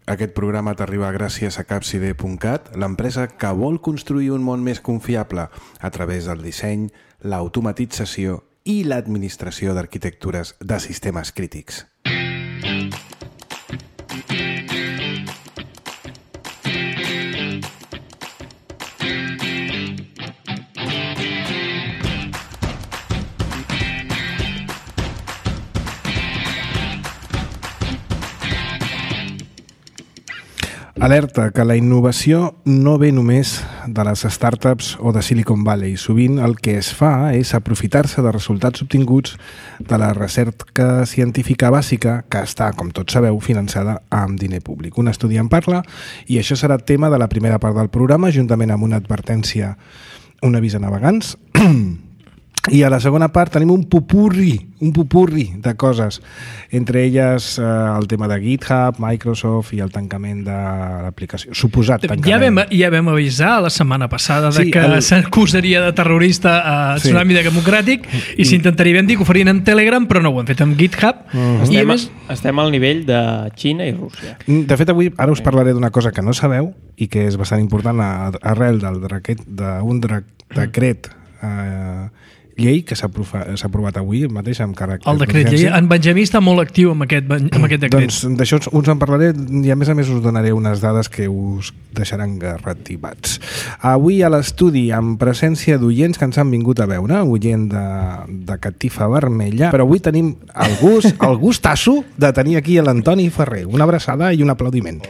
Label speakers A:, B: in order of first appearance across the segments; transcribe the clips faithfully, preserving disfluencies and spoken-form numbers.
A: Aquest programa t'arriba gràcies a capside punt cat, l'empresa que vol construir un món més confiable a través del disseny, l'automatització i l'administració d'arquitectures de sistemes crítics. Alerta que la innovació no ve només de les startups o de Silicon Valley. Sovint el que es fa és aprofitar-se de resultats obtinguts de la recerca científica bàsica que està, com tots sabeu, finançada amb diner públic. Un estudi en parla i això serà tema de la primera part del programa, juntament amb una advertència, un avís a navegants. I a la segona part tenim un popurri, un popurri de coses, entre elles eh, el tema de GitHub, Microsoft i el tancament de l'aplicació, suposat tancament.
B: Ja vam, ja vam avisar la setmana passada de sí, que el... s'acusaria de terrorista a Tsunami sí. Democràtic i, I... s'intentaria dir que ho farien en Telegram, però no ho han fet amb GitHub.
C: Uh-huh. Estem, I a més... estem al nivell de Xina i Rússia.
A: De fet, avui ara us parlaré d'una cosa que no sabeu i que és bastant important arrel del draquet, d'un decret eh, llei que s'ha aprovat avui mateix amb caràcter
B: el decret llei. En Benjamí està molt actiu amb aquest, amb aquest decret.
A: Doncs d'això us en parlaré i a més a més us donaré unes dades que us deixaran garrativats. Avui a l'estudi amb presència d'oients que ens han vingut a veure, oient de, de catifa vermella, però avui tenim el gust, el gustasso de tenir aquí l'Antoni Ferrer. Una abraçada i un aplaudiment.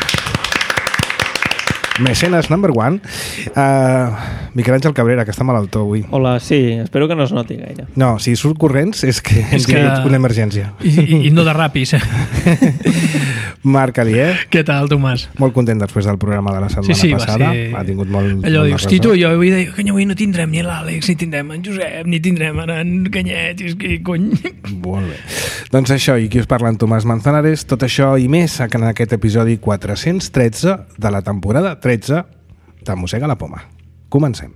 A: Mecenes number one. Uh, Miquel Àngel Cabrera, que està malaltó avui.
C: Hola, sí, espero que no es noti gaire.
A: No, si surt corrents és que hem tingut una emergència.
B: I, i, i no de ràpid.
A: Marc Alier.
B: Què tal, Tomàs?
A: Molt content després del programa de la setmana
B: sí, sí,
A: passada.
B: Ser...
A: Ha tingut molt...
B: Allò
A: molt
B: dius, Tito, jo avui deia que avui no tindrem ni l'Àlex, ni tindrem en Josep, ni tindrem en Canyet, és que cony...
A: Molt bé. Doncs això, i qui us parla en Tomàs Manzanares, tot això i més en aquest episodi quatre-cents tretze de la temporada tretze de Mossega la Poma. Comencem.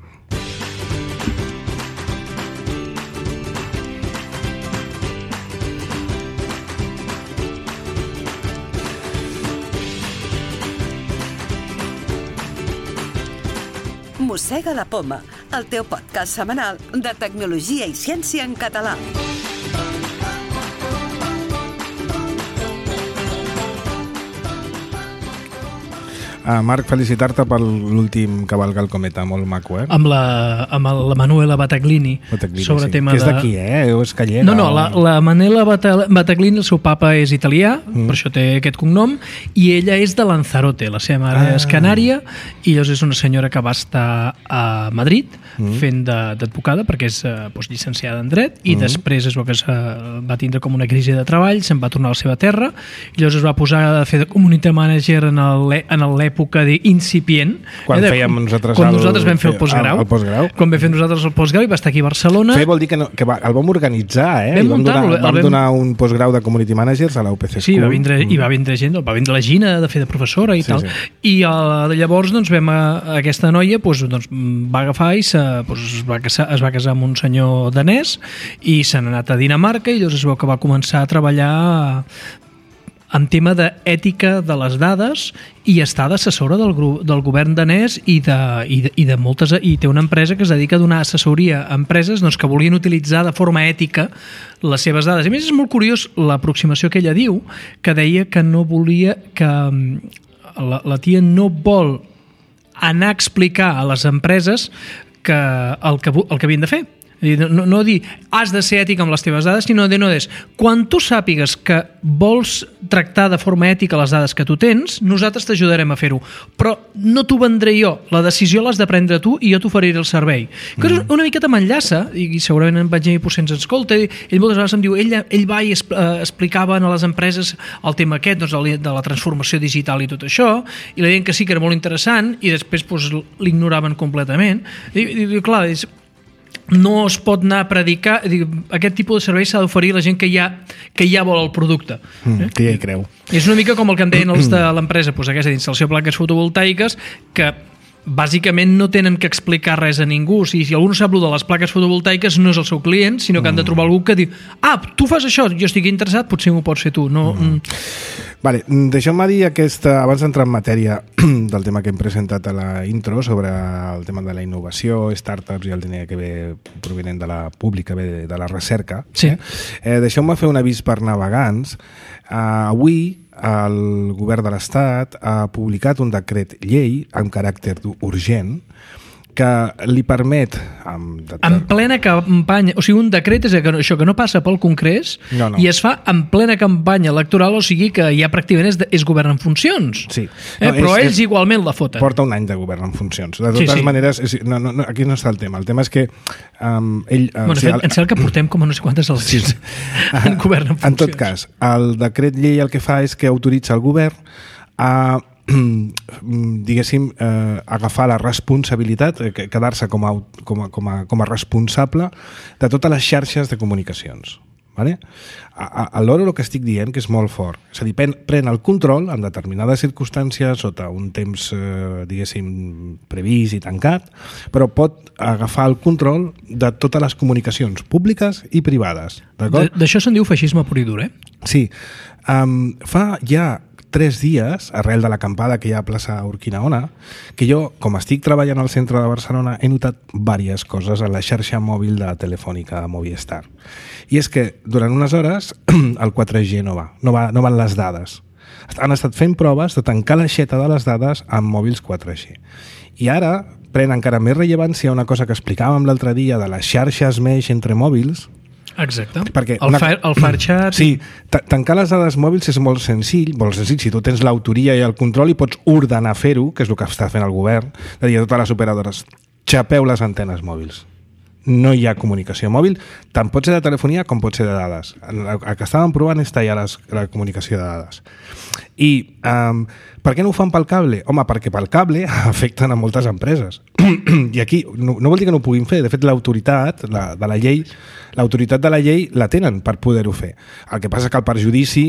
D: Mossega la Poma, el teu podcast setmanal de tecnologia i ciència en català.
A: Uh, Marc, felicitar-te per l'últim Cavalca el Cometa, molt maco, eh?
B: Amb la, amb la Manuela Battaglini,
A: Battaglini
B: sobre
A: sí.
B: tema
A: que és
B: de...
A: d'aquí, eh? És gallega.
B: No, no, la, la Manuela Battaglini, el seu papa és italià, mm. per això té aquest cognom, i ella és de Lanzarote, la seva mare ah. és canària, i llavors és una senyora que va estar a Madrid mm. fent d'advocada, perquè és doncs, llicenciada en dret, i mm. després es va, que va tindre com una crisi de treball, se'n va tornar a la seva terra, i llavors es va posar a fer de community manager en l'època època d'incipient.
A: Quan eh, de, fèiem nosaltres
B: quan
A: el,
B: nosaltres vam fer el postgrau.
A: El, el postgrau.
B: Quan vam fer nosaltres el postgrau i va estar aquí a Barcelona.
A: Fer vol dir que, no, que va, el vam organitzar, eh?
B: Vam,
A: vam,
B: muntar,
A: donar, vam
B: vam
A: donar un postgrau de community managers a la U P C School.
B: Sí, va vindre, mm. i va vindre gent, va vindre la Gina de fer de professora i sí, tal. Sí. I uh, llavors doncs, vam a, aquesta noia doncs, doncs, va agafar i se, doncs, es, va casar, es va casar amb un senyor danès i se n'ha anat a Dinamarca i llavors es veu que va començar a treballar en tema d'ètica de les dades i està d'assessora del, del govern danès i de, i, de, i de moltes i té una empresa que es dedica a donar assessoria a empreses doncs, que volien utilitzar de forma ètica les seves dades. A més, és molt curiós l'aproximació que ella diu, que deia que no volia que la, la tia no vol anar a explicar a les empreses que el que, el que havien de fer. No, no dir, has de ser ètic amb les teves dades, sinó de no és, quan tu sàpigues que vols tractar de forma ètica les dades que tu tens, nosaltres t'ajudarem a fer-ho, però no t'ho vendré jo, la decisió l'has de prendre tu i jo t'oferiré el servei. Que mm. una miqueta m'enllaça, i segurament en Benjamí potser ens escolta, ell moltes vegades em diu, ell, ell va i explicava a les empreses el tema aquest, doncs, de la transformació digital i tot això, i la deien que sí que era molt interessant, i després doncs, l'ignoraven completament. I, i clar, és... no es pot anar a predicar, aquest tipus de servei s'ha d'oferir a la gent que ja, que ja vol el producte.
A: Mm, que ja hi creu.
B: És una mica com el que em deien els de l'empresa, doncs aquesta d'instal·lació de plaques fotovoltaiques, que bàsicament no tenen que explicar res a ningú. O sigui, si algú no sap lo de les plaques fotovoltaiques, no és el seu client, sinó que han de trobar algú que diu ah, tu fas això, jo estic interessat, potser m'ho pots fer tu. No, mm.
A: Vale, deixeu-me dir aquesta, abans d'entrar en matèria del tema que hem presentat a la intro sobre el tema de la innovació, startups i el diner que ve provinent de la pública, ve de la recerca.
B: Sí.
A: Eh? Eh, deixeu-me fer un avís per navegants. Uh, avui el govern de l'Estat ha publicat un decret llei amb caràcter urgent que li permet... Amb, de,
B: en plena campanya, o sigui, un decret és que això que no passa pel Congrés
A: no, no.
B: i es fa en plena campanya electoral, o sigui que ja pràcticament és, de, és govern en funcions.
A: Sí.
B: Eh?
A: No,
B: Però
A: és,
B: ells
A: és,
B: igualment la foten.
A: Porta un any de govern en funcions. De totes
B: sí, sí.
A: maneres, és, no, no, no, aquí no està el tema. El tema és que um, ell... Um,
B: Bueno,
A: sí,
B: fet,
A: el,
B: em sembla que portem com a no sé quantes eleccions sí. en govern en funcions.
A: En tot cas, el decret llei el que fa és que autoritza el govern a diguéssim, eh, agafar la responsabilitat, eh, quedar-se com a, com, a, com, a, com a responsable de totes les xarxes de comunicacions. Vale? Alhora el que estic dient que és molt fort, és a dir, pren, pren el control en determinades circumstàncies sota un temps, eh, diguéssim, previst i tancat, però pot agafar el control de totes les comunicacions públiques i privades.
B: D'això se'n diu feixisme pur i dur, eh?
A: Sí. Um, fa ja tres dies, arrel de l'acampada que hi ha a plaça Urquinaona, que jo, com estic treballant al centre de Barcelona, he notat diverses coses a la xarxa mòbil de Telefònica de Movistar. I és que durant unes hores el quatre G no va, no, va, no van les dades. Han estat fent proves de tancar l'aixeta de les dades amb mòbils quatre G. I ara pren encara més rellevància una cosa que explicàvem l'altre dia de les xarxes mesh entre mòbils.
B: Exacte.
A: Perquè
B: el,
A: una...
B: fire, el Firechat...
A: Sí, tancar les dades mòbils és molt senzill, molt senzill. Si tu tens l'autoria i el control i pots ordenar fer-ho, que és el que està fent el govern, de dir a totes les operadores, xapeu les antenes mòbils. No hi ha comunicació mòbil, tant pot ser de telefonia com pot ser de dades. El que estàvem provant és tallar les, la comunicació de dades. I um, per què no ho fan pel cable? Home, perquè pel cable afecten a moltes empreses. I aquí no, no vol dir que no ho puguin fer. De fet, l'autoritat la, de la llei l'autoritat de la llei la tenen per poder-ho fer. El que passa és que el perjudici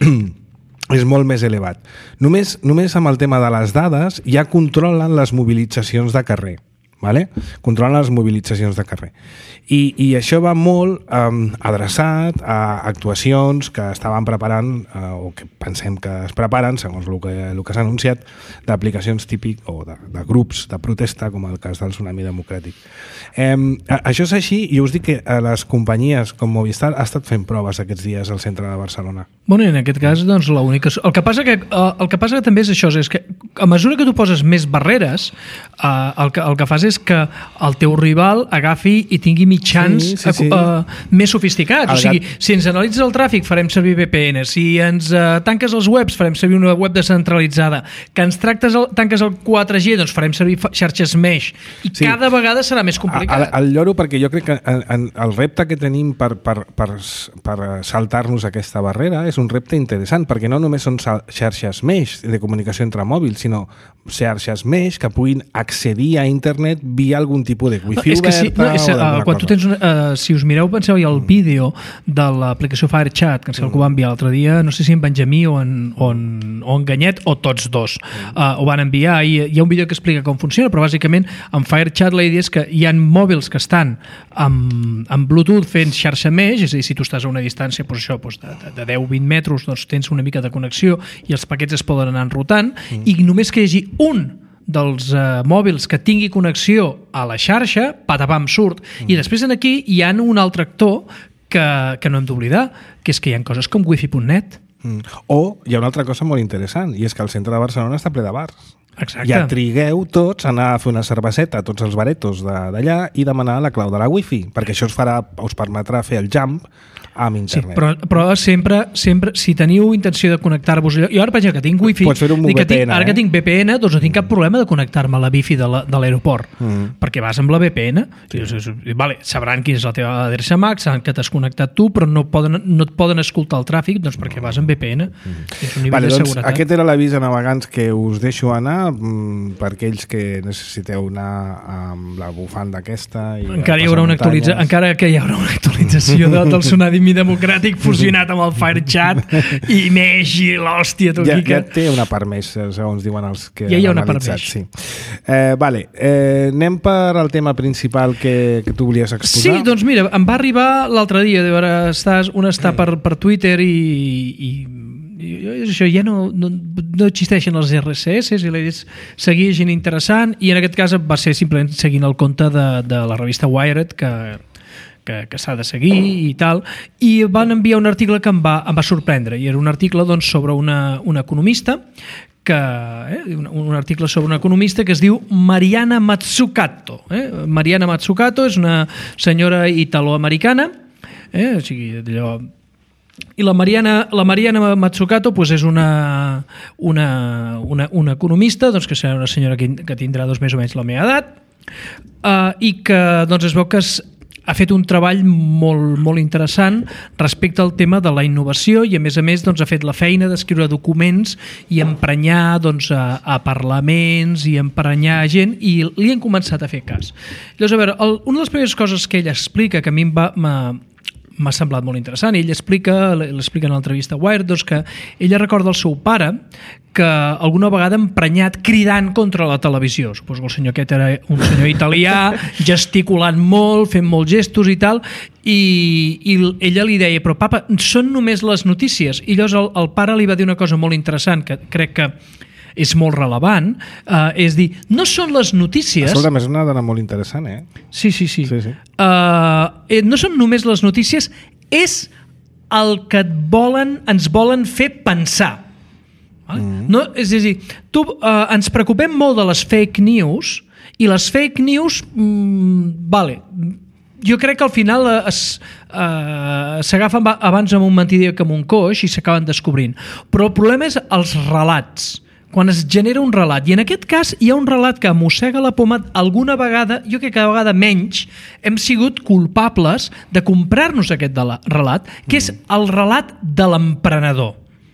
A: és molt més elevat. Només, només amb el tema de les dades ja controlen les mobilitzacions de carrer. Vale? Controlen les mobilitzacions de carrer. I, i això va molt um, adreçat a actuacions que estaven preparant uh, o que pensem que es preparen, segons el que, el que s'ha anunciat, d'aplicacions típic o de, de grups de protesta, com el cas del Tsunami Democràtic. Um, a, això és així i us dic que a les companyies com Movistar ha estat fent proves aquests dies al centre de Barcelona.
B: Bueno, en aquest cas, doncs, l'única... El que passa que, el que passa que també és això, és que a mesura que tu poses més barreres, uh, el, que, el que fas és que el teu rival agafi i tingui mitjans sí, sí, sí. Uh, més sofisticats. El o sigui, gat... si ens analitzes el tràfic farem servir V P N, si ens uh, tanques els webs farem servir una web descentralitzada, que ens tractes el, tanques el quatre G doncs farem servir xarxes mesh i sí. cada vegada serà més complicat.
A: El, el lloro, perquè jo crec que en, en, el repte que tenim per, per, per, per saltar-nos aquesta barrera és un repte interessant, perquè no només són xarxes mesh de comunicació entre mòbils, sinó xarxes mesh que puguin accedir a internet via algun tipus de wifi
B: no,
A: oberta
B: sí, no, és,
A: o d'alguna
B: uh, quan
A: cosa.
B: Tu tens una, uh, si us mireu, penseu, hi ha el vídeo de l'aplicació Firechat, que em sembla que ho va enviar l'altre dia, no sé si en Benjamí o en, o en, o en Ganyet o tots dos uh, ho van enviar i hi ha un vídeo que explica com funciona, però bàsicament en Firechat la idea és que hi ha mòbils que estan amb, amb Bluetooth fent xarxa mesh, és a dir, si tu estàs a una distància doncs això, doncs de, de deu a vint metres doncs tens una mica de connexió i els paquets es poden anar enrotant mm. i només que hi hagi un dels uh, mòbils que tingui connexió a la xarxa, patapam, surt. Mm. I després en aquí hi ha un altre actor que, que no hem d'oblidar, que és que hi ha coses com wifi punt net.
A: Mm. O hi ha una altra cosa molt interessant, i és que el centre de Barcelona està ple de bars.
B: Exacte.
A: Ja trigueu tots a anar a fer una cerveseta a tots els baretos d'allà i demanar la clau de la wifi, perquè això us farà, us permetrà fer el jump amb internet.
B: Sí, però, però sempre, sempre, si teniu intenció de connectar-vos... Jo ara, per exemple, que tinc wifi...
A: Pots fer-ho amb un V P N,
B: Ara
A: eh?
B: que tinc V P N, doncs no tinc cap problema de connectar-me a la wifi de l'aeroport, mm. perquè vas amb la V P N. Sí. I, vale, sabran quina és la teva adreça M A C, saben que t'has connectat tu, però no, poden, no et poden escoltar el tràfic doncs perquè vas amb V P N. Mm. És un nivell
A: vale,
B: de
A: doncs,
B: seguretat.
A: aquest era l'avís a navegants que us deixo anar mm, per aquells que necessiteu anar amb la bufanda aquesta. I
B: encara, hi haurà una actualitza... encara que hi haurà una actualització de, del Tsunami Democràtic fusionat amb el FireChat i Mesh i l'hòstia.
A: Ja,
B: que...
A: ja té una part més, segons diuen els que
B: ja hi ha
A: han
B: una part
A: analitzat.
B: més.
A: Sí. Eh, vale, eh, anem per al tema principal que, que tu volies exposar.
B: Sí, doncs mira, em va arribar l'altre dia, de veure, estàs, un està per, per Twitter i, i, i això ja no, no, no existeixen els R S S i la idea és seguir gent interessant, i en aquest cas va ser simplement seguint el compte de, de la revista Wired que, que, que s'ha de seguir i tal, i van enviar un article que em va, em va sorprendre, i era un article doncs, sobre una, una economista que, eh, un, un article sobre una economista que es diu Mariana Mazzucato. Eh? Mariana Mazzucato és una senyora italoamericana, eh? O sigui, allò... I la Mariana, la Mariana Mazzucato pues, és una, una, una, una economista doncs, que serà una senyora que, que tindrà doncs, més o menys la meva edat, uh, i que doncs, es veu que es, ha fet un treball molt, molt interessant respecte al tema de la innovació, i a més a més doncs, ha fet la feina d'escriure documents i emprenyar doncs, a, a parlaments i emprenyar gent, i li han començat a fer cas. Llavors, a veure, el, una de les primeres coses que ella explica, que a mi em va... m'ha semblat molt interessant, i ell explica, l'explica en l'entrevista a Wired, doncs que ella recorda el seu pare que alguna vegada emprenyat cridant contra la televisió. Suposo que el senyor aquest era un senyor italià, gesticulant molt, fent molts gestos i tal, i, i ella li deia, però papa, són només les notícies. I llavors el, el pare li va dir una cosa molt interessant, que crec que és molt relevant, uh, és dir, no són les notícies...
A: Escolta, és una dona molt interessant, eh?
B: Sí, sí, sí.
A: sí, sí.
B: Uh, no són només les notícies, és el que et volen, ens volen fer pensar. Mm. No, és a dir, tu, uh, ens preocupem molt de les fake news, i les fake news, mm, vale, jo crec que al final es, uh, s'agafen abans amb un mentider que amb un coix i s'acaben descobrint. Però el problema és els relats, quan es genera un relat, i en aquest cas hi ha un relat que mossega la poma. Alguna vegada, jo crec que cada vegada menys, hem sigut culpables de comprar-nos aquest relat, que és el relat de l'emprenedor.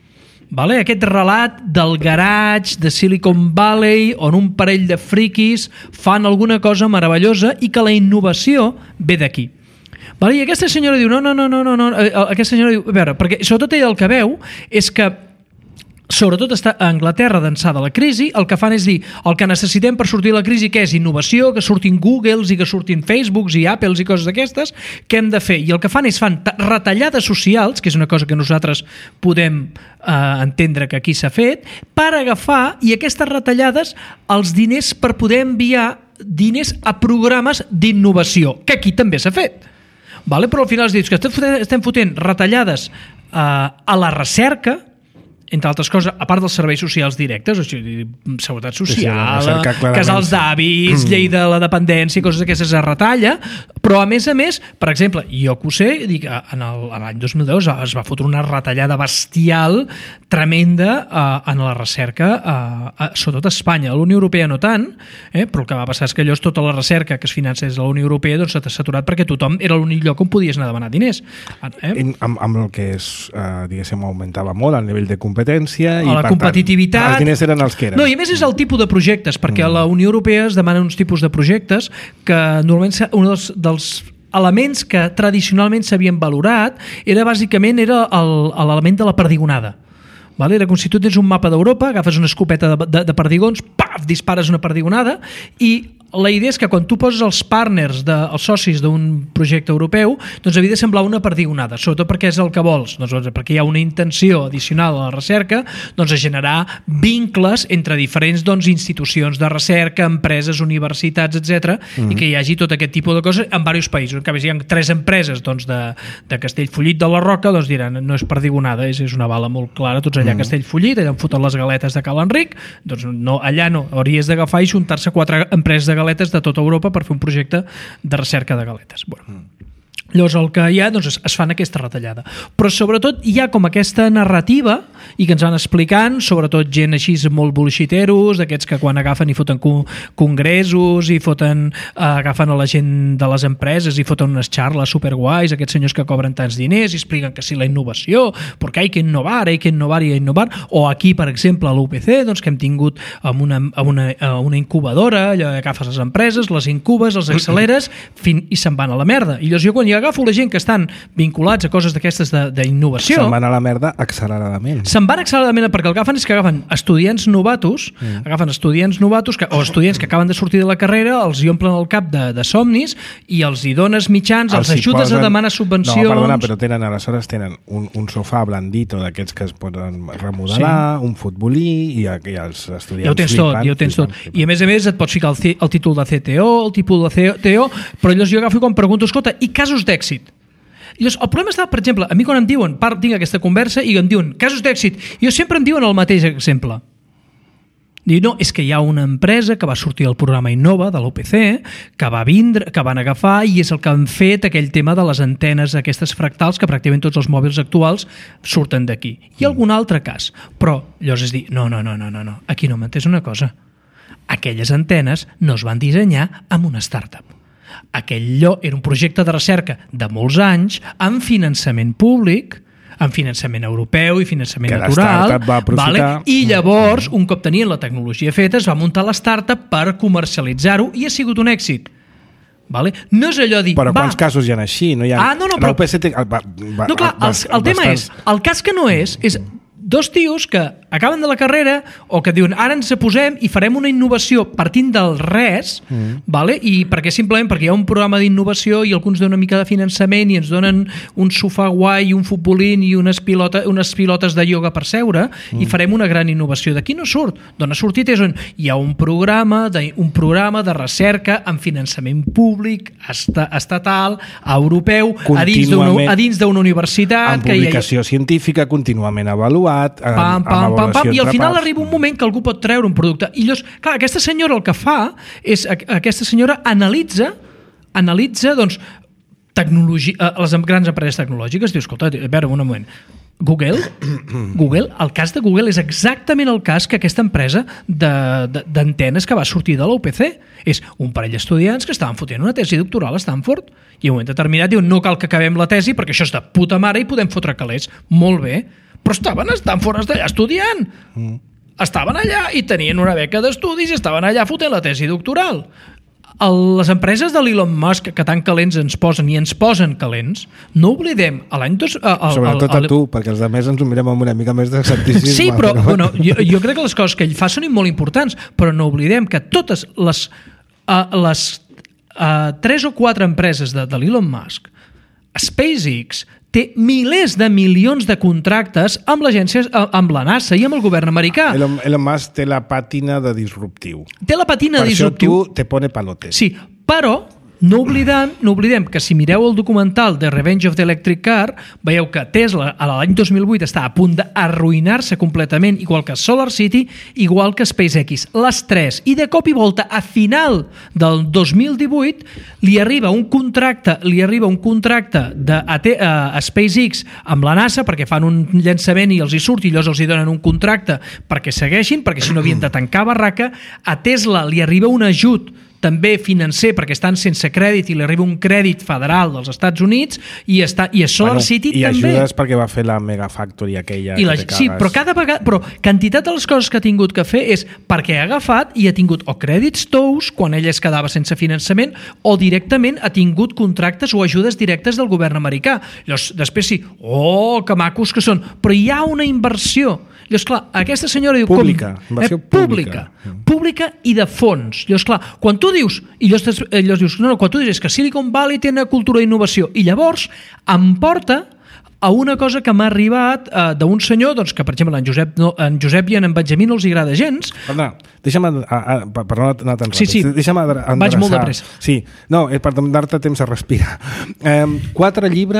B: Vale? Aquest relat del garatge de Silicon Valley, on un parell de friquis fan alguna cosa meravellosa i que la innovació ve d'aquí. Vale? I aquesta senyora diu, no, no, no, no, no, aquesta senyora diu, a veure, perquè sobretot ella el que veu és que sobretot està a Anglaterra d'ençà de la crisi, el que fan és dir, el que necessitem per sortir de la crisi, què és? Innovació, que surtin Googles i que surtin Facebooks i Apples i coses d'aquestes, què hem de fer? I el que fan és fan retallades socials, que és una cosa que nosaltres podem eh, entendre que aquí s'ha fet, per agafar, i aquestes retallades, els diners per poder enviar diners a programes d'innovació, que aquí també s'ha fet. Vale? Però al final es diu que estem fotent retallades eh, a la recerca, entre altres coses, a part dels serveis socials directes, o sigui, seguretat social, sí, sí, casals d'avis, mm. llei de la dependència, coses d'aquestes es retalla, però a més a més, per exemple, jo que ho sé, dic, en l'any dos mil deu es va fotre una retallada bestial, tremenda, eh, en la recerca, eh, sobretot a Espanya. A la Unió Europea no tant, eh, però el que va passar és que allò és tota la recerca que es financés a la Unió Europea, doncs s'ha saturat perquè tothom era l'únic lloc on podies anar a demanar diners. Eh?
A: Amb, amb el que és, eh, diguéssim, augmentava molt el nivell de competència, i
B: a la competitivitat,
A: tant, els diners eren els que eren.
B: No, i a més és el tipus de projectes, perquè mm. a la Unió Europea es demanen uns tipus de projectes que normalment un dels, dels elements que tradicionalment s'havien valorat era bàsicament era l'element de la perdigonada. Vale? Era com si tu tens un mapa d'Europa, agafes una escopeta de, de, de perdigons, paf, dispares una perdigonada, i la idea és que quan tu poses els partners, de, els socis d'un projecte europeu, doncs havia de semblar una perdigonada, sobretot perquè és el que vols, doncs, perquè hi ha una intenció addicional a la recerca, doncs a generar vincles entre diferents doncs, institucions de recerca, empreses, universitats, etcètera, mm-hmm. i que hi hagi tot aquest tipus de coses en diversos països. En canvi, si hi ha tres empreses doncs, de, de Castellfollit de la Roca, doncs diran, no és perdigonada, és, és una bala molt clara, tots allà a Castellfollit, allà on foten les galetes de Cal Enric, doncs no, allà no, hauries d'agafar i juntar-se quatre empreses de galetes de tota Europa per fer un projecte de recerca de galetes. Bueno. Llavors el que hi ha, doncs es, es fan aquesta retallada. Però sobretot hi ha com aquesta narrativa i que ens van explicant, sobretot gent així molt bullshiteros, d'aquests que quan agafen i foten co congressos i foten, eh, agafen a la gent de les empreses i foten unes xarles superguais, aquests senyors que cobren tants diners i expliquen que sí, la innovació, perquè hay que innovar, hay que innovar i innovar. O aquí, per exemple, a l'U P C, doncs, que hem tingut amb una, amb una, una incubadora, allò que agafes les empreses, les incubes, les acceleres fin, i se'n van a la merda. I llavors jo quan hi agafo la gent que estan vinculats a coses d'aquestes d'innovació...
A: Se'n van a la merda acceleradament.
B: Se'n van acceleradament perquè el que agafen és que agafen estudiants novatos, mm. agafen estudiants novatos que, o estudiants que acaben de sortir de la carrera, els hi omplen el cap de, de somnis i els hi dones mitjans, els, els ajudes posen... a demanar subvencions...
A: No, perdona, però tenen, aleshores tenen un, un sofà blandito d'aquests que es poden remodelar, sí. un futbolí i, i els estudiants...
B: Ja ho tens tot, ja ho tens tot. Flipan. I a més a més et pots ficar el, el títol de C T O, el títol de C T O, però llavors jo agafo i quan pregunto, escolta, i casos d'èxit? Llavors, el problema està, per exemple, a mi quan em diuen, part, tinc aquesta conversa i em diuen casos d'èxit, jo sempre em diuen el mateix exemple. Diu, no, és que hi ha una empresa que va sortir al programa Innova de l'U P C, que va vindre, que van agafar i és el que han fet aquell tema de les antenes, aquestes fractals, que pràcticament tots els mòbils actuals surten d'aquí. Hi ha algun altre cas, però llavors és dir, no, no, no, no, no, no. Aquí no m'entens una cosa. Aquelles antenes no es van dissenyar amb una startup. Aquell lloc era un projecte de recerca de molts anys, amb finançament públic, amb finançament europeu i finançament
A: que
B: natural,
A: vale?
B: I llavors, un cop tenien la tecnologia feta, es va muntar la startup per comercialitzar-ho i ha sigut un èxit. Vale? No és allò de dir...
A: Però
B: va,
A: quants casos hi ha així? No, hi ha...
B: Ah, no, no, però...
A: P C té... va, va,
B: no, clar, el, el tema és, el cas que no és, és dos tios que acaben de la carrera o que diuen ara ens posem i farem una innovació partint del res, mm. vale? I perquè simplement perquè hi ha un programa d'innovació i alguns donen una mica de finançament i ens donen un sofà guai i un futbolín i unes, pilota, unes pilotes de ioga per seure mm. i farem una gran innovació. D'aquí no surt. D'on ha sortit és on hi ha un programa de, un programa de recerca amb finançament públic, esta, estatal, europeu, a dins d'una universitat.
A: Amb publicació que hi ha... científica, contínuament avaluat,
B: pam, pam, pam, pam, i al final arriba un moment que algú pot treure un producte i llavors, clar, aquesta senyora el que fa és, aquesta senyora analitza analitza, doncs tecnologia, les grans empreses tecnològiques, diu, escolta, a veure, un moment, Google, Google, el cas de Google és exactament el cas que aquesta empresa d'antenes que va sortir de l'U P C. És un parell d'estudiants que estaven fotent una tesi doctoral a Stanford i en un moment determinat diuen, no cal que acabem la tesi perquè això és de puta mare i podem fotre calés. Molt bé, però estaven a Stanford d'allà estudiant. Mm. Estaven allà i tenien una beca d'estudis i estaven allà fotent la tesi doctoral. El, les empreses de l'Elon Musk que tan calents ens posen i ens posen calents, no oblidem a l'any dos... A, a,
A: Sobretot a, a, a tu, perquè els altres ens ho mirem amb una mica més d'escepticisme.
B: Sí, però, però... Bueno, jo, jo crec que les coses que ell fa són molt importants, però no oblidem que totes les, uh, les uh, tres o quatre empreses de, de l'Elon Musk, SpaceX, té milers de milions de contractes amb l'agència, amb la NASA i amb el govern americà.
A: Elon, Elon Musk té la pàtina de disruptiu.
B: Té la pàtina
A: per
B: de disruptiu.
A: Per això tu te pone palotes.
B: Sí, però no oblidem, no oblidem que si mireu el documental de Revenge of the Electric Car, veieu que Tesla a l'any dos mil vuit està a punt d'arruïnar-se completament, igual que Solar City, igual que SpaceX. Les tres. I de cop i volta, a final del dos mil divuit, li arriba un contracte, li arriba un contracte de, a, a, a SpaceX amb la NASA perquè fan un llançament i els hi surt i llavors els hi donen un contracte perquè segueixin, perquè si no havien de tancar barraca. A Tesla li arriba un ajut també financer, perquè estan sense crèdit i li arriba un crèdit federal dels Estats Units i, està, i a Solar bueno, City
A: i
B: també.
A: I ajudes perquè va fer la Megafactory aquella.
B: I la, sí, però cada vegada, però quantitat de les coses que ha tingut que fer és perquè ha agafat i ha tingut o crèdits tous quan ella es quedava sense finançament o directament ha tingut contractes o ajudes directes del govern americà. Llavors, després sí, oh, que macos que són, però hi ha una inversió. Llavors, clar, aquesta senyora diu...
A: Pública,
B: com,
A: inversió
B: eh, pública. Pública. Pública i de fons. Llavors, clar, quan tu dius, i llavors, llavors dius, no, no, quan tu dius que Silicon Valley té una cultura d'innovació, i llavors em porta a una cosa que m'ha arribat eh, d'un senyor, doncs, que per exemple en Josep, no, en Josep i en Benjamí no els agrada gens.
A: Perdona, deixa'm, a, a, per no anar tan ràpid,
B: sí, sí.
A: deixa'm endreçar.
B: Vaig molt de pressa.
A: Sí, no, és per donar-te temps a respirar. Eh, quatre llibres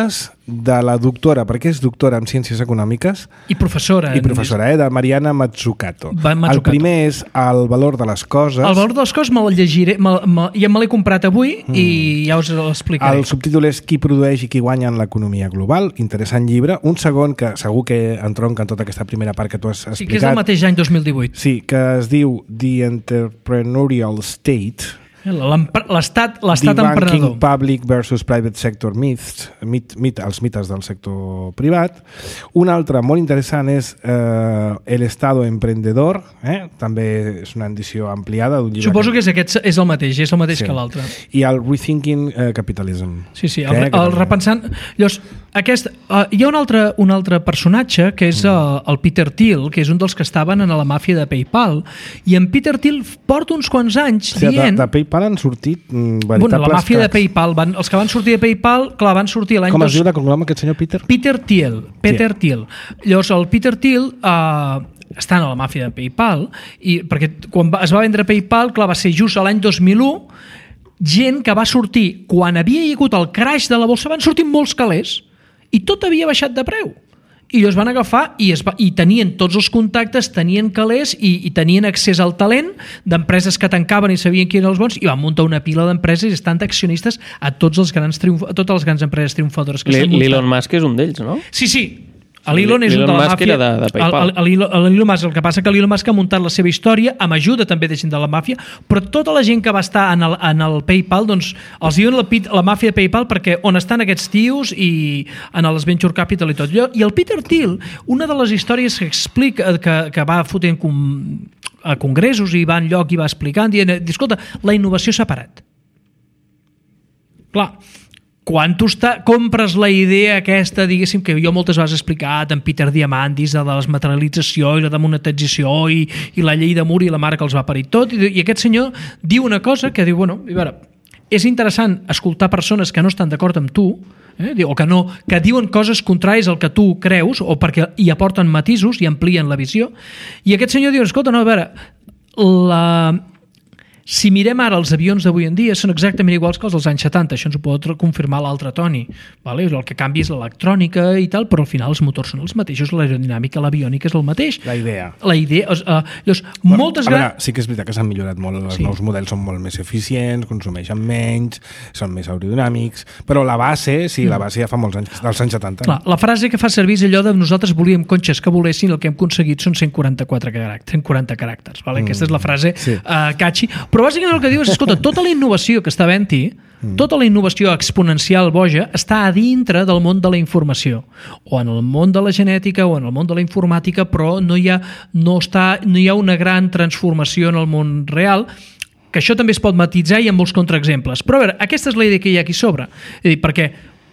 A: de la doctora, perquè és doctora en Ciències Econòmiques
B: I professora.
A: i professora, eh, de Mariana Mazzucato.
B: Mazzucato.
A: El primer és El valor de les coses.
B: El valor de les coses me'l llegiré, me, me, ja me l'he comprat avui mm. i ja us l'explicaré.
A: El subtítol és Qui produeix i qui guanya en l'economia global. Interessant llibre. Un segon que segur que entronca en tota aquesta primera part que tu has explicat.
B: Sí, que és del mateix any dos mil divuit.
A: Sí, que es diu The Entrepreneurial State.
B: L'estat emprenedor.
A: Debunking Public versus Private Sector Myths, mit, mit, els mites del sector privat. Un altre molt interessant és eh, El Estado Emprendedor, eh? També és una edició ampliada d'un llibre.
B: Suposo que, que és, aquest, és el mateix, és el mateix sí. que l'altre.
A: I el Rethinking eh, Capitalism.
B: Sí, sí, el, el, el repensant... Llavors, aquest, uh, hi ha un altre, un altre personatge que és mm. el, el Peter Thiel, que és un dels que estaven en la màfia de PayPal, i en Peter Thiel porta uns quants anys
A: sí,
B: dient...
A: De, de PayPal han sortit mm, veritables...
B: Bueno, la màfia de PayPal, van, els que van sortir de PayPal, clar, van sortir l'any...
A: Com es
B: dos...
A: diu de cognom aquest senyor Peter?
B: Peter Thiel. Peter
A: sí.
B: Thiel. Llavors, el Peter Thiel uh, està en la màfia de PayPal, i perquè quan va, es va vendre PayPal, clar, va ser just l'any dos mil u, gent que va sortir, quan havia hagut el crash de la bolsa, van sortir molts calés, i tot havia baixat de preu. I ells van agafar i, es va, i tenien tots els contactes, tenien calés i, i tenien accés al talent d'empreses que tancaven i sabien qui eren els bons i van muntar una pila d'empreses i estan accionistes a, tots els grans triomf, a totes les grans empreses triomfadores que s'han muntat.
C: L'Elon Musk és un d'ells, no?
B: Sí, sí. L'Elon és un de la
C: Musk
B: màfia.
C: Era de, de PayPal.
B: L'Elon Musk, el que passa que l'Elon Musk ha muntat la seva història amb ajuda també de gent de la màfia, però tota la gent que va estar en el, en el PayPal, doncs els diuen la, la màfia de PayPal perquè on estan aquests tios i en els venture capital i tot allò. I el Peter Thiel, una de les històries que explica, que, que va fotent com, a congressos i va enlloc i va explicant, dient, escolta, la innovació s'ha parat. Clar, quan tu està, compres la idea aquesta, diguéssim, que jo moltes vegades he explicat en Peter Diamandis, de la desmaterialització i la demonetització i, i la llei de Moore i la mare que els va parir tot, i, i aquest senyor diu una cosa que diu, bueno, a veure, és interessant escoltar persones que no estan d'acord amb tu, eh, o que, no, que diuen coses contràries al que tu creus, o perquè hi aporten matisos i amplien la visió, i aquest senyor diu, escolta, no, a veure, la... Si mirem ara els avions d'avui en dia són exactament iguals que els dels anys setanta, això ens ho pot confirmar l'altre Toni, vale? El que canvia és l'electrònica i tal, però al final els motors són els mateixos, l'aerodinàmica, l'aviònica és el mateix.
A: La idea.
B: La idea, uh, llavors,
A: bueno,
B: moltes...
A: A veure, sí que és veritat que s'han millorat molt, els
B: sí.
A: nous models són molt més eficients, consumeixen menys, són més aerodinàmics, però la base, sí, mm. la base ja fa molts anys, dels anys setanta.
B: Clar, la frase que fa servir és allò de nosaltres volíem conxes que volessin, el que hem aconseguit són cent quaranta-quatre caràcters, cent quaranta caràcters, vale? Mm. Aquesta és la frase sí. uh, catchy, però bàsicament el que diu és escolta, tota la innovació que està havent-hi, tota la innovació exponencial boja està a dintre del món de la informació, o en el món de la genètica o en el món de la informàtica, però no hi ha, no està, no hi ha una gran transformació en el món real, que això també es pot matitzar i amb molts contraexemples. Però a veure, aquesta és la idea que hi ha aquí sobre. És a dir, perquè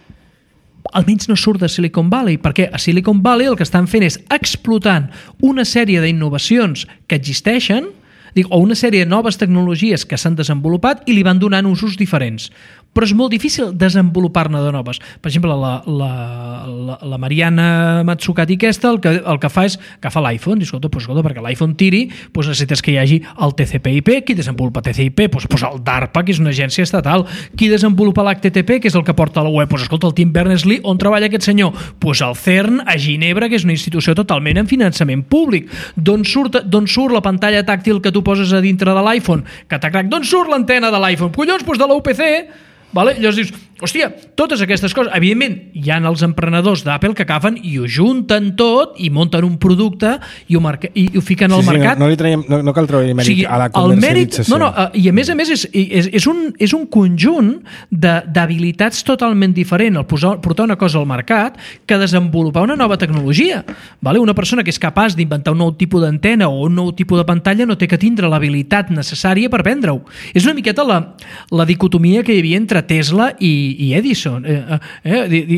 B: almenys no surt de Silicon Valley, perquè a Silicon Valley el que estan fent és explotant una sèrie d'innovacions que existeixen, dic, o una sèrie de noves tecnologies que s'han desenvolupat i li van donant usos diferents. Però és molt difícil desenvolupar-ne de noves. Per exemple, la, la, la, la Mariana Mazzucato aquesta el que, el que fa és agafar l'iPhone, i escolta, pues, escolta, perquè l'iPhone tiri, pues, necessites que hi hagi el T C P I P, qui desenvolupa T C I P? Pues, pues el DARPA, que és una agència estatal. Qui desenvolupa l'H T T P, que és el que porta a la web? Pues, escolta, el Tim Berners-Lee, on treballa aquest senyor? Pues el CERN, a Ginebra, que és una institució totalment en finançament públic. D'on surt, d'on surt la pantalla tàctil que tu poses a dintre de l'iPhone? Catacrac, d'on surt l'antena de l'iPhone? Collons, pues de l'U P C, vale? Llavors dius, hòstia, totes aquestes coses, evidentment hi ha els emprenedors d'Apple que agafen i ho junten tot i munten un producte i ho, marca, i ho fiquen
A: sí,
B: al
A: sí,
B: mercat.
A: No, no, li traiem, no, no cal treure mèrit, o sigui, a la comercialització.
B: Mèrit, no, no, i a més a més és, és, és, un, és un conjunt d'habilitats totalment diferent el posar, portar una cosa al mercat que desenvolupar una nova tecnologia. Vale? Una persona que és capaç d'inventar un nou tipus d'antena o un nou tipus de pantalla no té que tindre l'habilitat necessària per vendre-ho. És una miqueta la, la dicotomia que hi havia entre Tesla i, i Edison. Eh, eh,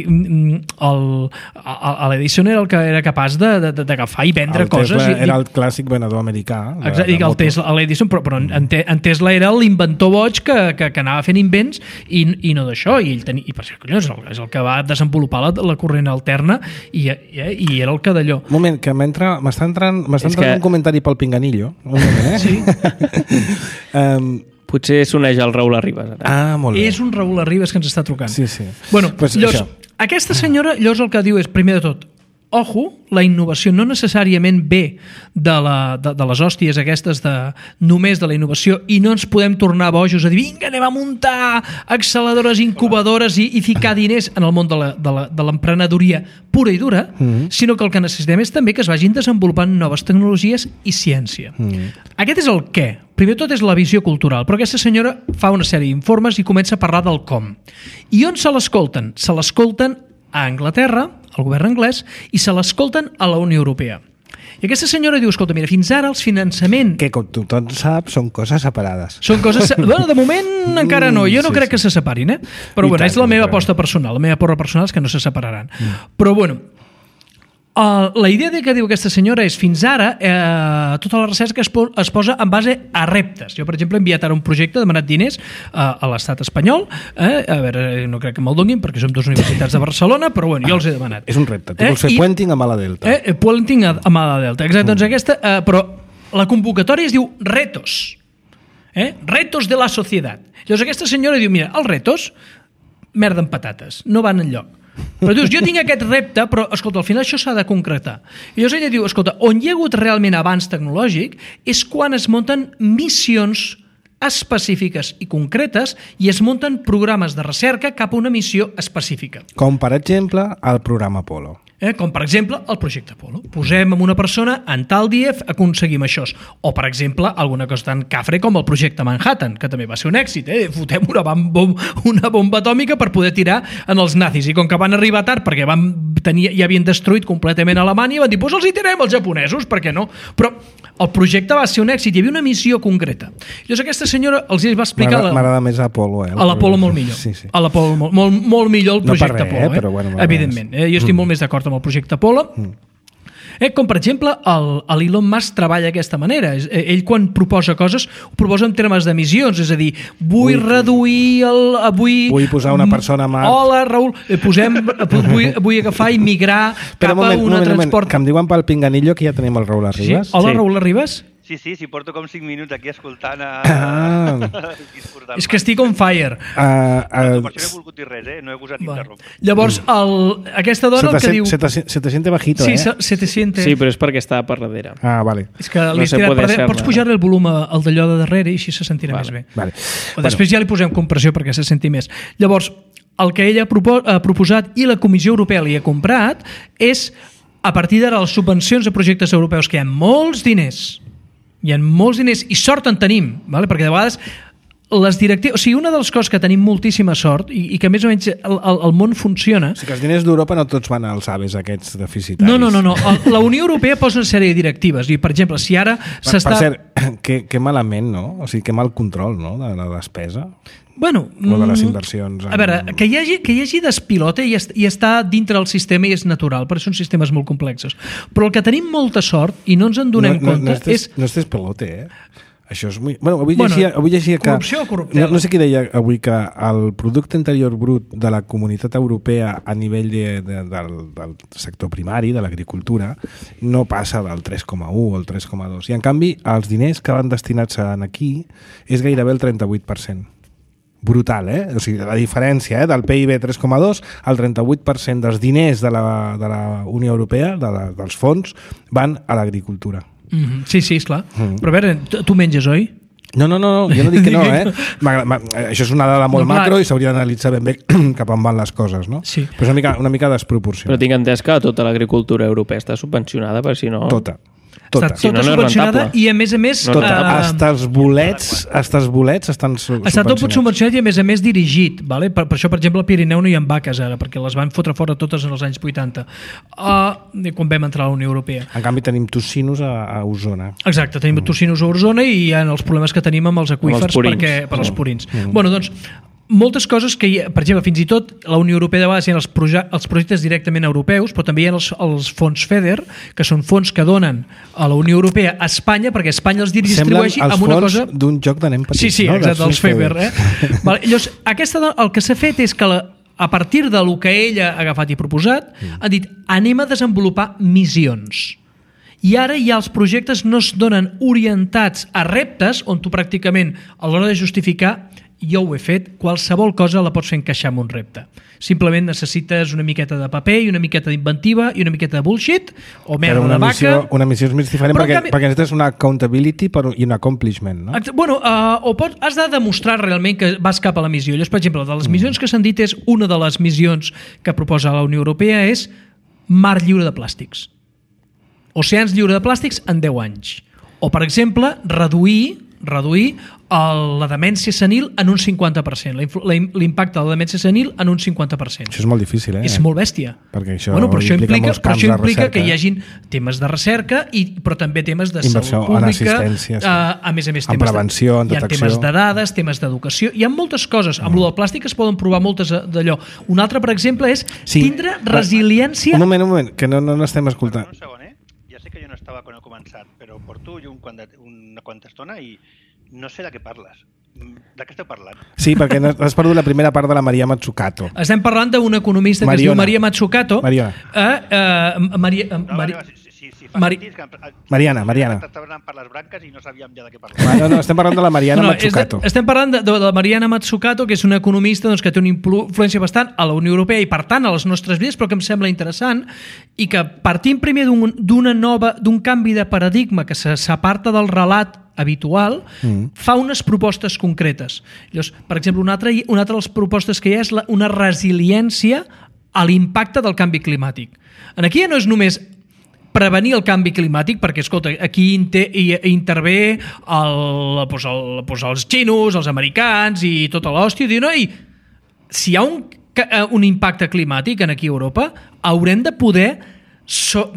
B: L'Edison era el que era capaç d'agafar i vendre
A: el
B: coses.
A: Tesla
B: i,
A: era el clàssic venedor americà. De,
B: exacte, de el Tesla, l'Edison, però, però en, en Tesla era l'inventor boig que, que, que anava fent invents i, i no d'això. I, ell tenia, i per això, collons, és el que va desenvolupar la, la corrent alterna i, i, i era el que d'allò.
A: Un moment, que m'està entrant, entrant que... un comentari pel pinganillo. Un moment, eh?
B: Sí.
A: um,
C: Potser s'uneix el Raül Arribas. Ara.
A: Ah, molt bé.
B: És un Raül Arribas que ens està trucant.
A: Sí, sí.
B: Bueno,
A: pues
B: llavors, aquesta senyora llavors el que diu és, primer de tot, ojo, la innovació no necessàriament ve de, la, de, de les hòsties aquestes de només de la innovació i no ens podem tornar bojos a dir vinga, anem a muntar acceleradores, incubadores i, i ficar diners en el món de l'emprenedoria pura i dura, mm-hmm. sinó que el que necessitem és també que es vagin desenvolupant noves tecnologies i ciència. Mm-hmm. Aquest és el què. Primer tot és la visió cultural, però aquesta senyora fa una sèrie d'informes i comença a parlar del com. I on se l'escolten? Se l'escolten a Anglaterra, al govern anglès, i se l'escolten a la Unió Europea. I aquesta senyora diu, escolta, mira, fins ara els finançaments...
A: Que, com tothom sap, són coses separades.
B: Són coses... Bueno, de moment encara no. Jo no sí, crec sí. que se separin, eh? Però I bueno, tant, és la meva aposta personal. La meva aposta personal és que no se separaran. Mm. Però bueno... Uh, la idea de que diu aquesta senyora és fins ara eh, tota la recerca es, po es posa en base a reptes. Jo, per exemple, he enviat ara un projecte, he demanat diners uh, a l'estat espanyol, eh? A veure, no crec que me'l donin perquè som dues universitats de Barcelona, però bueno, jo els he demanat.
A: És un repte, tu eh? vols fer I, puenting a Mala Delta.
B: Eh? Puenting a, a Mala Delta, exacte. Mm. Doncs aquesta, uh, però la convocatòria es diu retos. Eh? Retos de la societat. Llavors aquesta senyora diu, mira, els retos, merda amb patates, no van enlloc. Però dius, jo tinc aquest repte, però escolta, al final això s'ha de concretar. I llavors ella diu, escolta, on hi ha hagut realment avanç tecnològic és quan es munten missions específiques i concretes i es munten programes de recerca cap a una missió específica.
A: Com, per exemple, el programa Apolo.
B: Eh? Com, per exemple, el projecte Apolo. Posem amb una persona en tal dia aconseguim això. O, per exemple, alguna cosa tan cafre com el projecte Manhattan, que també va ser un èxit. Eh? Fotem una, bom una bomba atòmica per poder tirar en els nazis. I com que van arribar tard perquè van tenir, ja havien destruït completament Alemanya, van dir, doncs els hi tirem els japonesos, per què no? Però el projecte va ser un èxit, hi havia una missió concreta. Llavors aquesta senyora els va explicar...
A: M'agrada més Apolo, eh?
B: A l'Apolo molt millor. Sí, sí. A l'Apolo molt, molt, molt millor el projecte
A: no per res,
B: Apolo. Eh?
A: Però bueno,
B: evidentment. Eh? Jo estic mm. molt més d'acord amb el projecte Apolo. Mm. Eh, com per exemple l'Elon Musk treballa d'aquesta manera. Ell quan proposa coses ho proposa en termes d'emissions, és a dir, vull, vull reduir el, vull,
A: vull posar una persona a Mart.
B: Hola Raül, posem, vull, vull agafar i migrar cap
A: moment,
B: a una
A: moment,
B: transport
A: moment, que em diuen pel pinganillo que ja tenim el Raül Arribas.
B: Sí? Hola
E: sí.
B: Raül Arribas.
E: Sí, sí, sí, porto com cinc minuts aquí escoltant a...
A: Ah.
B: És que estic on fire.
A: Uh, uh,
E: no, per això no he volgut dir res, eh? No he gosat interrompre.
B: Llavors, el, aquesta dona el que diu...
A: Se te, se te siente bajito,
B: sí,
A: eh?
B: Se, se te siente...
C: Sí, però és perquè està per darrere.
A: Ah, vale.
B: És que li
C: no
B: tirat per darrere. Pots pujar-li el volum al d'allò de darrere i així se sentirà
C: vale.
B: més bé.
A: Vale.
B: O després bueno. ja li posem compressió perquè se senti més. Llavors, el que ella ha proposat i la Comissió Europea li ha comprat és, a partir d'ara, les subvencions a projectes europeus, que hi ha molts diners, hi ha molts diners, i sort en tenim, vale? Perquè de vegades les directives... O sigui, una de les coses que tenim moltíssima sort i, i que més o menys el, el, el món funciona...
A: O sigui que els diners d'Europa no tots van als aves aquests deficitaris.
B: No, no, no. no. La Unió Europea posa una sèrie de directives i, per exemple, si ara s'està...
A: Per cert, que, que malament, no? O sigui, que mal control, no?, de la despesa.
B: Bueno,
A: o de les inversions. En...
B: A veure, que hi hagi, que hi hagi despilota i, est i està dintre del sistema i és natural, perquè són sistemes molt complexos. Però el que tenim molta sort i no ens en donem
A: no, no,
B: compte
A: no estés,
B: és...
A: No estés pelote, eh? Això és muy... Bueno, avui
B: bueno,
A: llegia, avui llegia que...
B: Corrupció o corruptela?
A: No, no sé qui deia avui que el producte interior brut de la comunitat europea a nivell de, de, del, del sector primari, de l'agricultura, no passa del tres coma u o el tres coma dos. I en canvi, els diners que van destinats aquí és gairebé el trenta-vuit per cent. Brutal, eh? O sigui, la diferència eh, del P I B tres coma dos, el trenta-vuit per cent dels diners de la, de la Unió Europea, de la, dels fons, van a l'agricultura.
B: Mm-hmm. Sí, sí, esclar. Mm. Però a veure, tu menges, oi?
A: No, no, no, jo no dic que no, eh? Ma, ma, això és una dada molt no, macro i s'hauria d'analitzar ben bé cap on van les coses, no?
B: Sí.
A: Però és una mica, una mica desproporcionat.
C: Però tinc entès que tota l'agricultura europea està subvencionada, per si no...
A: Tota. Tota.
B: Està tota
C: si no, no
B: subvencionada i a més a més...
A: Tota.
B: Uh,
A: hasta els bolets, hasta els bolets estan subvencionats.
B: Està tot subvencionat i a més a més dirigit. Vale? Per, per això, per exemple, al Pirineu no hi ha vaques ara, perquè les van fotre fora totes en els anys vuitanta, uh, quan vam entrar a la Unió Europea.
A: En canvi tenim tocinos a, a Osona.
B: Exacte, tenim mm. tocinos a Osona i hi ha els problemes que tenim amb els aqüífers
C: els
B: perquè, per als
A: mm.
B: purins.
A: Mm.
B: Bueno, doncs, moltes coses que hi ha, per exemple, fins i tot la Unió Europea de vegades hi ha els, proje els projectes directament europeus, però també hi ha els, els fons FEDER, que són fons que donen a la Unió Europea a Espanya, perquè Espanya els distribueixi amb una cosa...
A: Semblen els fons d'un joc de nen petit.
B: Sí, sí,
A: no?
B: exacte, els FEDER. Eh? Vale, llavors, aquesta, el que s'ha fet és que la, a partir de lo que ell ha agafat i proposat, mm. han dit, anem a desenvolupar missions. I ara ja els projectes no es donen orientats a reptes on tu pràcticament a l'hora de justificar jo ho he fet, qualsevol cosa la pots fer encaixar en un repte. Simplement necessites una miqueta de paper i una miqueta d'inventiva i una miqueta de bullshit o merda
A: una
B: de vaca.
A: Missió, una missió és més diferent perquè,
B: canvi...
A: perquè necessites una accountability per, i un accomplishment, no?
B: Bueno, uh, o pots, has de demostrar realment que vas cap a la missió. Llavors, per exemple, de les missions que s'han dit és una de les missions que proposa la Unió Europea és mar lliure de plàstics. Oceans lliure de plàstics en deu anys. O, per exemple, reduir reduir el, la demència senil en un cinquanta per cent, l'impacte de la demència senil en un cinquanta per cent.
A: Això és molt difícil, eh?
B: És molt bèstia.
A: Perquè això,
B: bueno, però això implica,
A: implica,
B: però això implica
A: recerca,
B: que hi hagin temes de recerca, i, però també temes de
A: inversió,
B: salut pública,
A: sí.
B: uh, a més a més
A: en
B: temes
A: prevenció,
B: de,
A: en detecció.
B: Hi ha temes de dades, temes d'educació, hi ha moltes coses. Amb mm. lo del plàstic es poden provar moltes d'allò. Un altre, per exemple, és sí, tindre resiliència...
A: Un moment, un moment, que no, no, no estem escoltant.
E: Un segon, eh? Ja sé que jo no estava quan heu començat, però porto un quant de, una quanta estona i no sé de què parles. De què esteu parlant?
A: Sí, perquè has perdut la primera part de la Maria Mazzucato.
B: Estem parlant d'un economista
A: Mariona.
B: que es diu Maria Mazzucato.
A: Mariona.
B: Eh, eh, Maria, eh,
E: no,
B: Mari...
E: si, si, si fa
B: Mari...
E: sentit que...
A: Mariana, Mariana.
E: Estaven per les branques i no sabíem ja de què parlar.
A: No, no, estem parlant de la Mariana no, no,
B: De,
A: Mazzucato.
B: estem parlant de, de la Mariana Mazzucato, que és una economista doncs, que té una influència bastant a la Unió Europea i, per tant, a les nostres vides, però que em sembla interessant, i que partint primer d'una nova, d'un canvi de paradigma que s'aparta del relat habitual, mm. fa unes propostes concretes. Llavors, per exemple, una altra, una altra de les propostes que hi ha és la, una resiliència a l'impacte del canvi climàtic. Aquí ja no és només prevenir el canvi climàtic, perquè, escolta, aquí inter, hi, intervé el, doncs el, doncs els xinos, els americans i tota l'hòstia, i diu, no, i si hi ha un, un impacte climàtic en aquí a Europa, haurem de poder so,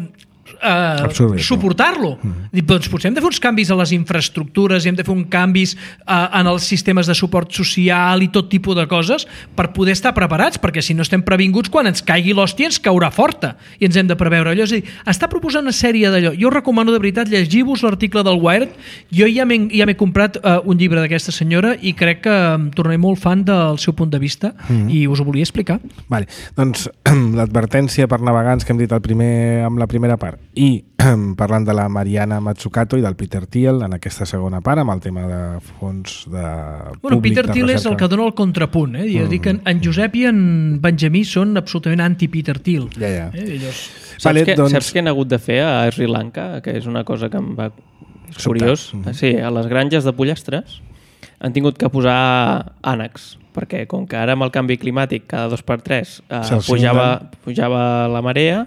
B: Uh, suportar-lo. Mm. Doncs potser hem de fer uns canvis a les infraestructures, hem de fer uns canvis uh, en els sistemes de suport social i tot tipus de coses per poder estar preparats, perquè si no estem previnguts, quan ens caigui l'hòstia ens caurà forta i ens hem de preveure allò. És a dir, està proposant una sèrie d'allò. Jo recomano de veritat llegir-vos l'article del Wired. Jo ja m'he ja comprat uh, un llibre d'aquesta senyora i crec que em tornaré molt fan del seu punt de vista mm. i us ho volia explicar.
A: Vale. Doncs l'advertència per navegants que hem dit el primer, amb la primera part, i parlant de la Mariana Mazzucato i del Peter Thiel en aquesta segona part, amb el tema de fons de
B: bueno,
A: públic,
B: Peter
A: de
B: Thiel
A: recerca.
B: És el que dona el contrapunt. Eh? Jo mm. dic que en Josep i en Benjamí són absolutament anti-Peter Thiel.
A: Ja, ja.
B: Eh? Ellos...
C: Saps,
A: vale,
C: que,
A: doncs...
C: saps què han hagut de fer a Sri Lanka? Que és una cosa que em va... És curiós. Mm. Sí, a les granges de pollastres han tingut que posar ànecs, perquè com que ara amb el canvi climàtic cada dos per tres eh, pujava, pujava la marea,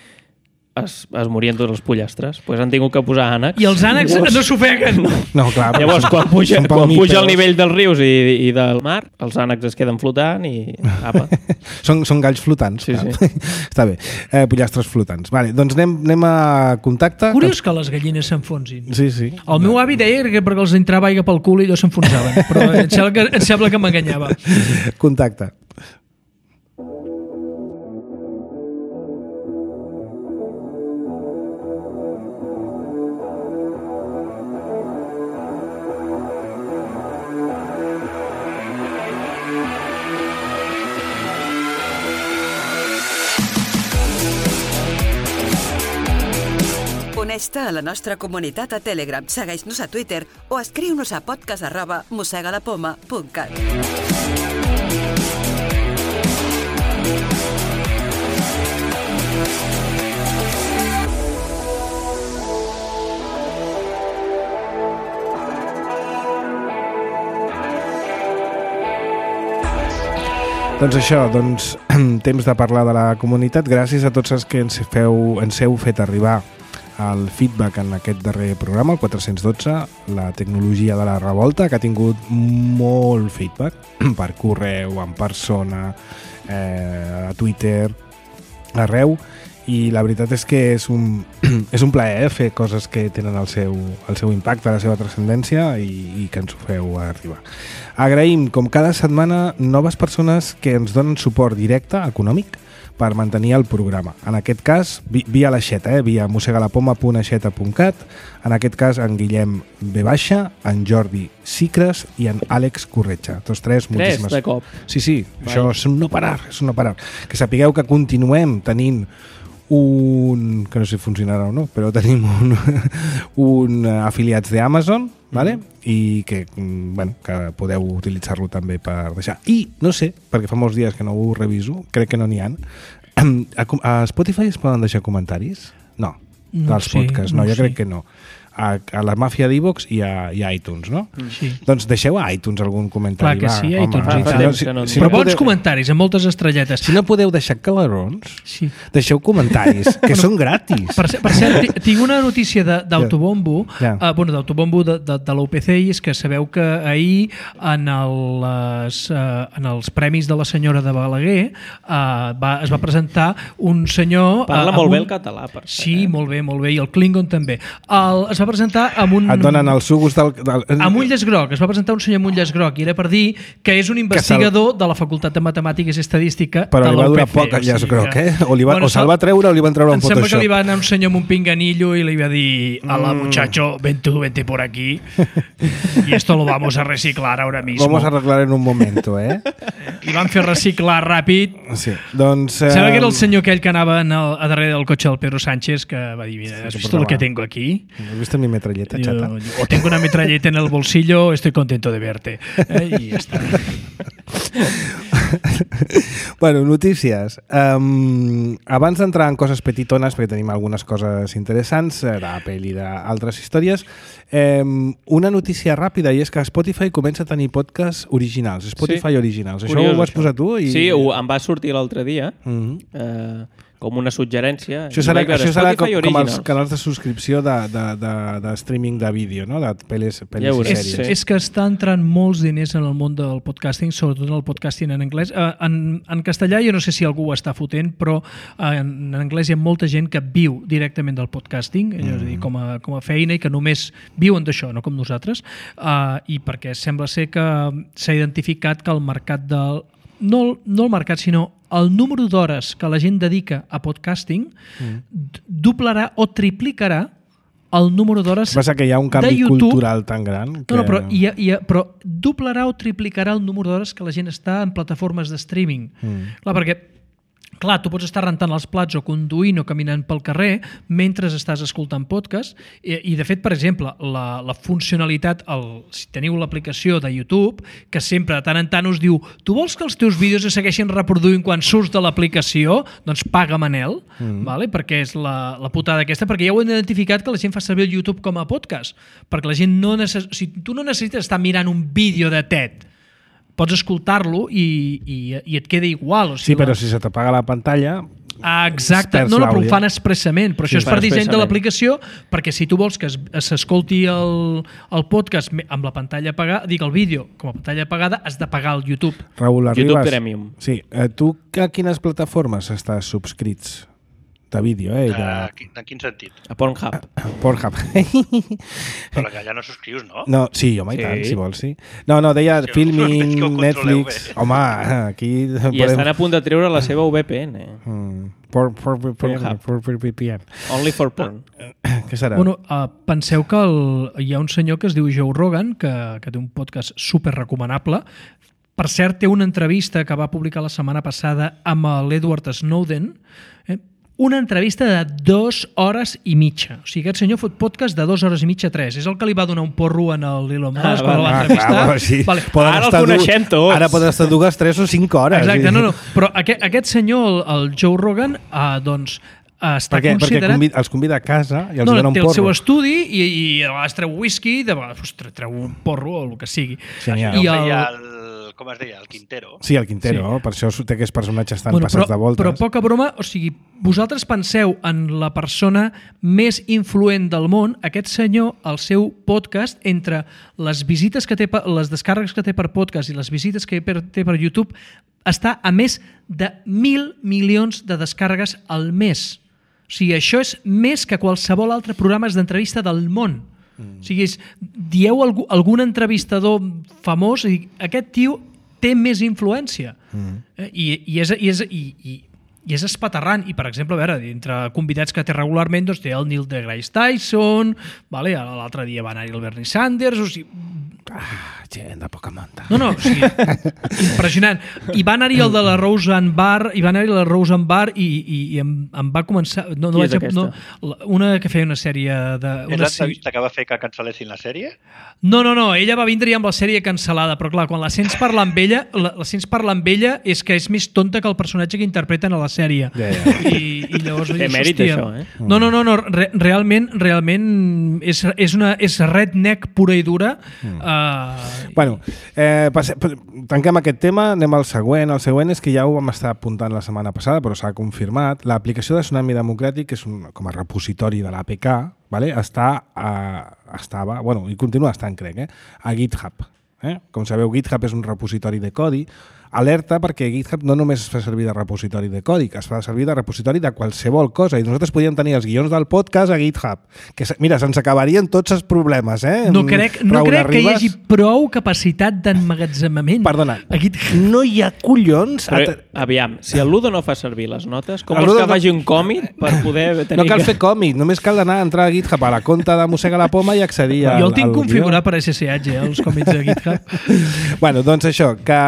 C: es, es morien tots els pollastres. Pues han tingut que posar ànecs.
B: I els ànecs llavors... no s'ofeguen.
A: No, no clar.
C: Llavors, quan puja, quan puja el nivell dels rius i, i del mar, els ànecs es queden flotant i apa.
A: són, són galls flotants.
C: Sí,
A: clar.
C: sí.
A: Està bé. Eh, pollastres flotants. Vale, doncs anem, anem a contacte.
B: Curiós que les gallines s'enfonsin.
A: Sí, sí.
B: El meu avi deia que perquè els entrava aigua pel cul i allò s'enfonsaven, però em sembla que, em sembla que m'enganyava.
A: Contacte.
D: Uneix-te a la nostra comunitat a Telegram, segueix-nos a Twitter o escriu-nos a podcast arroba mossegalapoma punt cat.
A: Doncs això, doncs, temps de parlar de la comunitat. Gràcies a tots els que ens, feu, ens heu fet arribar el feedback en aquest darrer programa, el quatre-cents dotze, la tecnologia de la revolta, que ha tingut molt feedback per correu, en persona, eh, a Twitter, arreu, i la veritat és que és un, és un plaer fer coses que tenen el seu, el seu impacte, la seva transcendència i, i que ens ho feu arribar. Agraïm, com cada setmana, noves persones que ens donen suport directe, econòmic, per mantenir el programa. En aquest cas, via l'aixeta, eh? via mossegalapoma punt aixeta punt cat, en aquest cas en Guillem B baixa, en Jordi Sicres i en Àlex Corretja. Tots tres, moltíssimes...
C: Tres de cop.
A: Sí, sí,
C: Vai.
A: això és un no parar, és un no parar. Que sapigueu que continuem tenint un, que no sé si funcionarà o no, però tenim un, un afiliats d'Amazon, vale? I que, bueno, que podeu utilitzar-lo també per deixar. I, no sé, perquè fa molts dies que no ho reviso, crec que no n'hi ha. A, a Spotify es poden deixar comentaris? No,
B: no
A: dels
B: sé,
A: podcasts, no,
B: no
A: jo
B: sé.
A: crec que no. A, a la màfia d'Ivox i, a, i a iTunes, no?
B: Sí.
A: Doncs deixeu a iTunes algun comentari.
B: Clar que
A: va,
B: sí, a
A: home,
B: iTunes i
A: si
B: tant.
A: no- si-
C: Que no-
A: si
B: Però
A: no
B: bons
A: podeu-
B: comentaris, amb moltes estrelletes.
A: Si no podeu deixar calarons,
B: Sí.
A: deixeu comentaris, que són gratis.
B: Per, ce- per cert, ti- tinc una notícia de- d'Autobombo,
A: Ja.
B: uh, bueno, d'Autobombo de, de, de l'U P C I, és que sabeu que ahir en, el, les, uh, en els premis de la senyora de Balaguer uh, va, es va presentar un senyor...
C: Parla
B: uh,
C: molt
B: amb
C: bé
B: un-
C: el català, per cert.
B: Sí,
C: eh?
B: molt bé, molt bé, i el Klingon també. El, es va presentar amb un...
A: Et donen els sugus del... del...
B: Amb un llaç groc, es va presentar un senyor amb un llaç groc i era per dir que és un investigador de la Facultat de Matemàtiques i Estadística
A: Però
B: de
A: li va
B: la U P C.
A: durar poc el llaç
B: O sigui
A: groc,
B: que-
A: eh? O, li va,
B: Bueno,
A: o se'l va treure o li van treure
B: em
A: un
B: sembla que
A: Photoshop.
B: li va anar un senyor amb un pinganillo y le iba a dir a la muchacho, ven tú, vente por aquí y esto lo vamos a reciclar ahora mismo.
A: Vamos a arreglar en un momento, eh?
B: Li van fer reciclar ràpid.
A: Sí, doncs... Eh...
B: Sembla que era el senyor aquell que anava en el, a darrere del cotxe del Pedro Sánchez que va dir, mira,
A: Sí,
B: ¿has
A: que
B: visto lo
A: portava.
B: que tengo aquí?
A: ¿Has visto mi metralleta,
B: Yo-
A: chata?
B: yo, o tengo una metralleta en el bolsillo, estoy contento de verte. Eh, I ja està.
A: Bueno, notícies. Um, abans d'entrar en coses petitones, perquè tenim algunes coses interessants eh, d'Apple i d'altres històries, um, una notícia ràpida, i és que Spotify comença a tenir podcasts originals, Spotify
C: Sí.
A: originals. Això
C: Curiós,
A: ho vas
C: això.
A: posar tu? I...
C: Sí, ho, em va sortir l'altre dia,
A: Mhm.
C: eh, com una suggerència.
A: Això
C: I
A: serà,
C: vaig veure
A: això serà com,
C: Spotify
A: com els
C: Originals.
A: canals de subscripció de, de, de, de streaming de vídeo, no? De pel·lis,
C: Ja
A: pel·lis i
C: veuràs,
B: És,
A: sèries.
C: sí.
B: és que està entrant molts diners en el món del podcasting, sobretot en el podcasting en anglès. Eh, En, en castellà jo no sé si algú ho està fotent, però eh, en, en anglès hi ha molta gent que viu directament del podcasting, mm. és a dir, com a, com a feina, i que només viuen d'això, no com nosaltres, uh, i perquè sembla ser que s'ha identificat que el mercat del... No, no el mercat, sinó el número d'hores que la gent dedica a podcasting mm. doblarà o triplicarà el número d'hores
A: Passa que hi ha un canvi
B: de YouTube.
A: cultural tan gran que...
B: No, no, però, hi ha, hi ha, però doblarà o triplicarà el número d'hores que la gent està en plataformes de streaming. Mm. Clar, perquè clar, tu pots estar rentant els plats o conduint o caminant pel carrer mentre estàs escoltant podcast i, i de fet, per exemple, la, la funcionalitat, el, si teniu l'aplicació de YouTube, que sempre de tant en tant us diu tu vols que els teus vídeos es segueixin reproduint quan surts de l'aplicació? Doncs paga Manel, mm. vale? Perquè és la, la putada aquesta, perquè ja ho hem identificat que la gent fa servir el YouTube com a podcast, perquè la gent no necessita, o sigui, tu no necessites estar mirant un vídeo de TED, pots escoltar-lo i, i, i et queda igual. O sigui,
A: Sí, però
B: la...
A: si se t'apaga la pantalla...
B: Ah, exacte.
A: perds
B: No, no, però ho
A: l'àudio.
B: fan expressament. Però
C: Sí,
B: això és
C: fan
B: per disseny de
C: expressament.
B: l'aplicació, perquè si tu vols que es- s'escolti el, el podcast me- amb la pantalla apagada, dic el vídeo com a pantalla apagada, has de pagar el YouTube.
A: Raül,
C: YouTube
A: arribes...
C: Premium.
A: Sí. Eh, tu a quines plataformes estàs subscrits? De vídeo, eh?
E: De,
A: De...
E: qui- en quin sentit?
C: A Pornhub.
A: Pornhub.
E: Però que ja no subscrius, no?
A: No, sí, home, i
C: Sí.
A: tant, si vols, sí. No, no, deia
E: Sí,
A: Filmin,
E: veig que ho controleu
A: Netflix...
E: bé.
A: Home, aquí...
C: I estan a punt de treure la seva V P N.
A: Mm, por, por, por, por,
C: Pornhub.
A: por, por V P N.
C: Only for porn.
A: Què serà?
B: Bueno, uh, penseu que el, hi ha un senyor que es diu Joe Rogan, que, que té un podcast super recomanable. Per cert, té una entrevista que va publicar la setmana passada amb l'Edward Snowden, eh? Una entrevista de dues hores i mitja. O sigui, aquest senyor fot podcast de dues hores i mitja, tres. És el que li va donar un porro en el Elon Musk
C: Ah,
B: quan el va
A: Ah,
B: entrevistar.
A: clar, però sí.
B: Vale.
A: Poden
C: Ara el
A: estar du-
C: coneixem tots.
A: Ara poden estar dues, tres o cinc hores.
B: Exacte, no, no. Però aquest, aquest senyor, el, el Joe Rogan, uh, doncs, uh, està
A: Perquè, perquè
B: considerat...
A: convida, els convida a casa i els
B: No,
A: dona un
B: té el seu
A: porro.
B: estudi i, i a vegades treu whisky, de vegades pues, tre- treu un porro o el que sigui.
A: Genial.
E: I
B: I
E: el...
B: el-
E: feia el... Com es deia? El Quintero.
A: Sí, el Quintero, sí. Per això té aquests personatges tan
B: Bueno,
A: passats
B: però,
A: de voltes.
B: però poca broma, o sigui, vosaltres penseu en la persona més influent del món, aquest senyor, el seu podcast, entre les visites que té, per- les descàrregues que té per podcast i les visites que per, té per YouTube, està a més de mil milions de descàrregues al mes. O sigui, això és més que qualsevol altre programa d'entrevista del món. Mm. O sigui, és, dieu algú, algun entrevistador famós i dic, aquest tio té més influència. Mm. Eh, I, i, és, i, és, i, i, i és espaterrant. I, per exemple, a veure, entre convidats que té regularment, doncs té el Neil deGrasse Tyson, vale? L'altre dia va anar-hi el Bernie Sanders, o sigui...
A: gent de poca monta.
B: No, no, o sigui, impressionant. I va anar-hi el de la Rose and Bar, i va anar-hi la Rose and Bar i, i, i em, em va començar... No, no
C: Qui és
B: vaig,
C: aquesta?
B: no, una que feia una sèrie de...
E: És
B: Una
E: l'entrevista que va fer que cancel·lessin la sèrie?
B: No, no, no, ella va vindre ja amb la sèrie cancel·lada, però clar, quan la sents parlar amb ella, la, la sents parlar amb ella és que és més tonta que el personatge que interpreten a la sèrie.
A: Ja, ja.
B: I, i llavors...
C: Té mèrit,
B: hòstia,
C: això, eh?
B: No, no, no, no re, realment, realment és, és, una, és redneck pura i dura. Mm. Uh,
A: Bueno, eh, passe, tanquem aquest tema, anem al següent. El següent és que ja ho vam estar apuntant la setmana passada, però s'ha confirmat. L'aplicació de Tsunami Democràtic, que és un, com a repositori de l'A P K, vale? està, a, estava, bueno, i continua estant, crec, eh? a GitHub. Eh? Com sabeu, GitHub és un repositori de codi. Alerta perquè GitHub no només es fa servir de repositori de codi, es fa servir de repositori de qualsevol cosa. I nosaltres podíem tenir els guions del podcast a GitHub. Que, mira, se'ns acabarien tots els problemes. Eh?
B: No crec, no crec que hi hagi prou capacitat d'emmagatzemament.
A: Perdona,
B: a GitHub.
A: no hi ha collons...
C: Però, aviam, si el Ludo no fa servir les notes, com
A: El
C: vols
A: Ludo
C: que
A: no-
C: faci un còmic per poder tenir...
A: No cal
C: que...
A: fer còmic, només cal anar a entrar a GitHub a la conta de Mossega la Poma i accedir al,
B: Jo el tinc
A: al
B: configurat per S S H, eh, els còmics de GitHub.
A: guió. Bueno, doncs això, que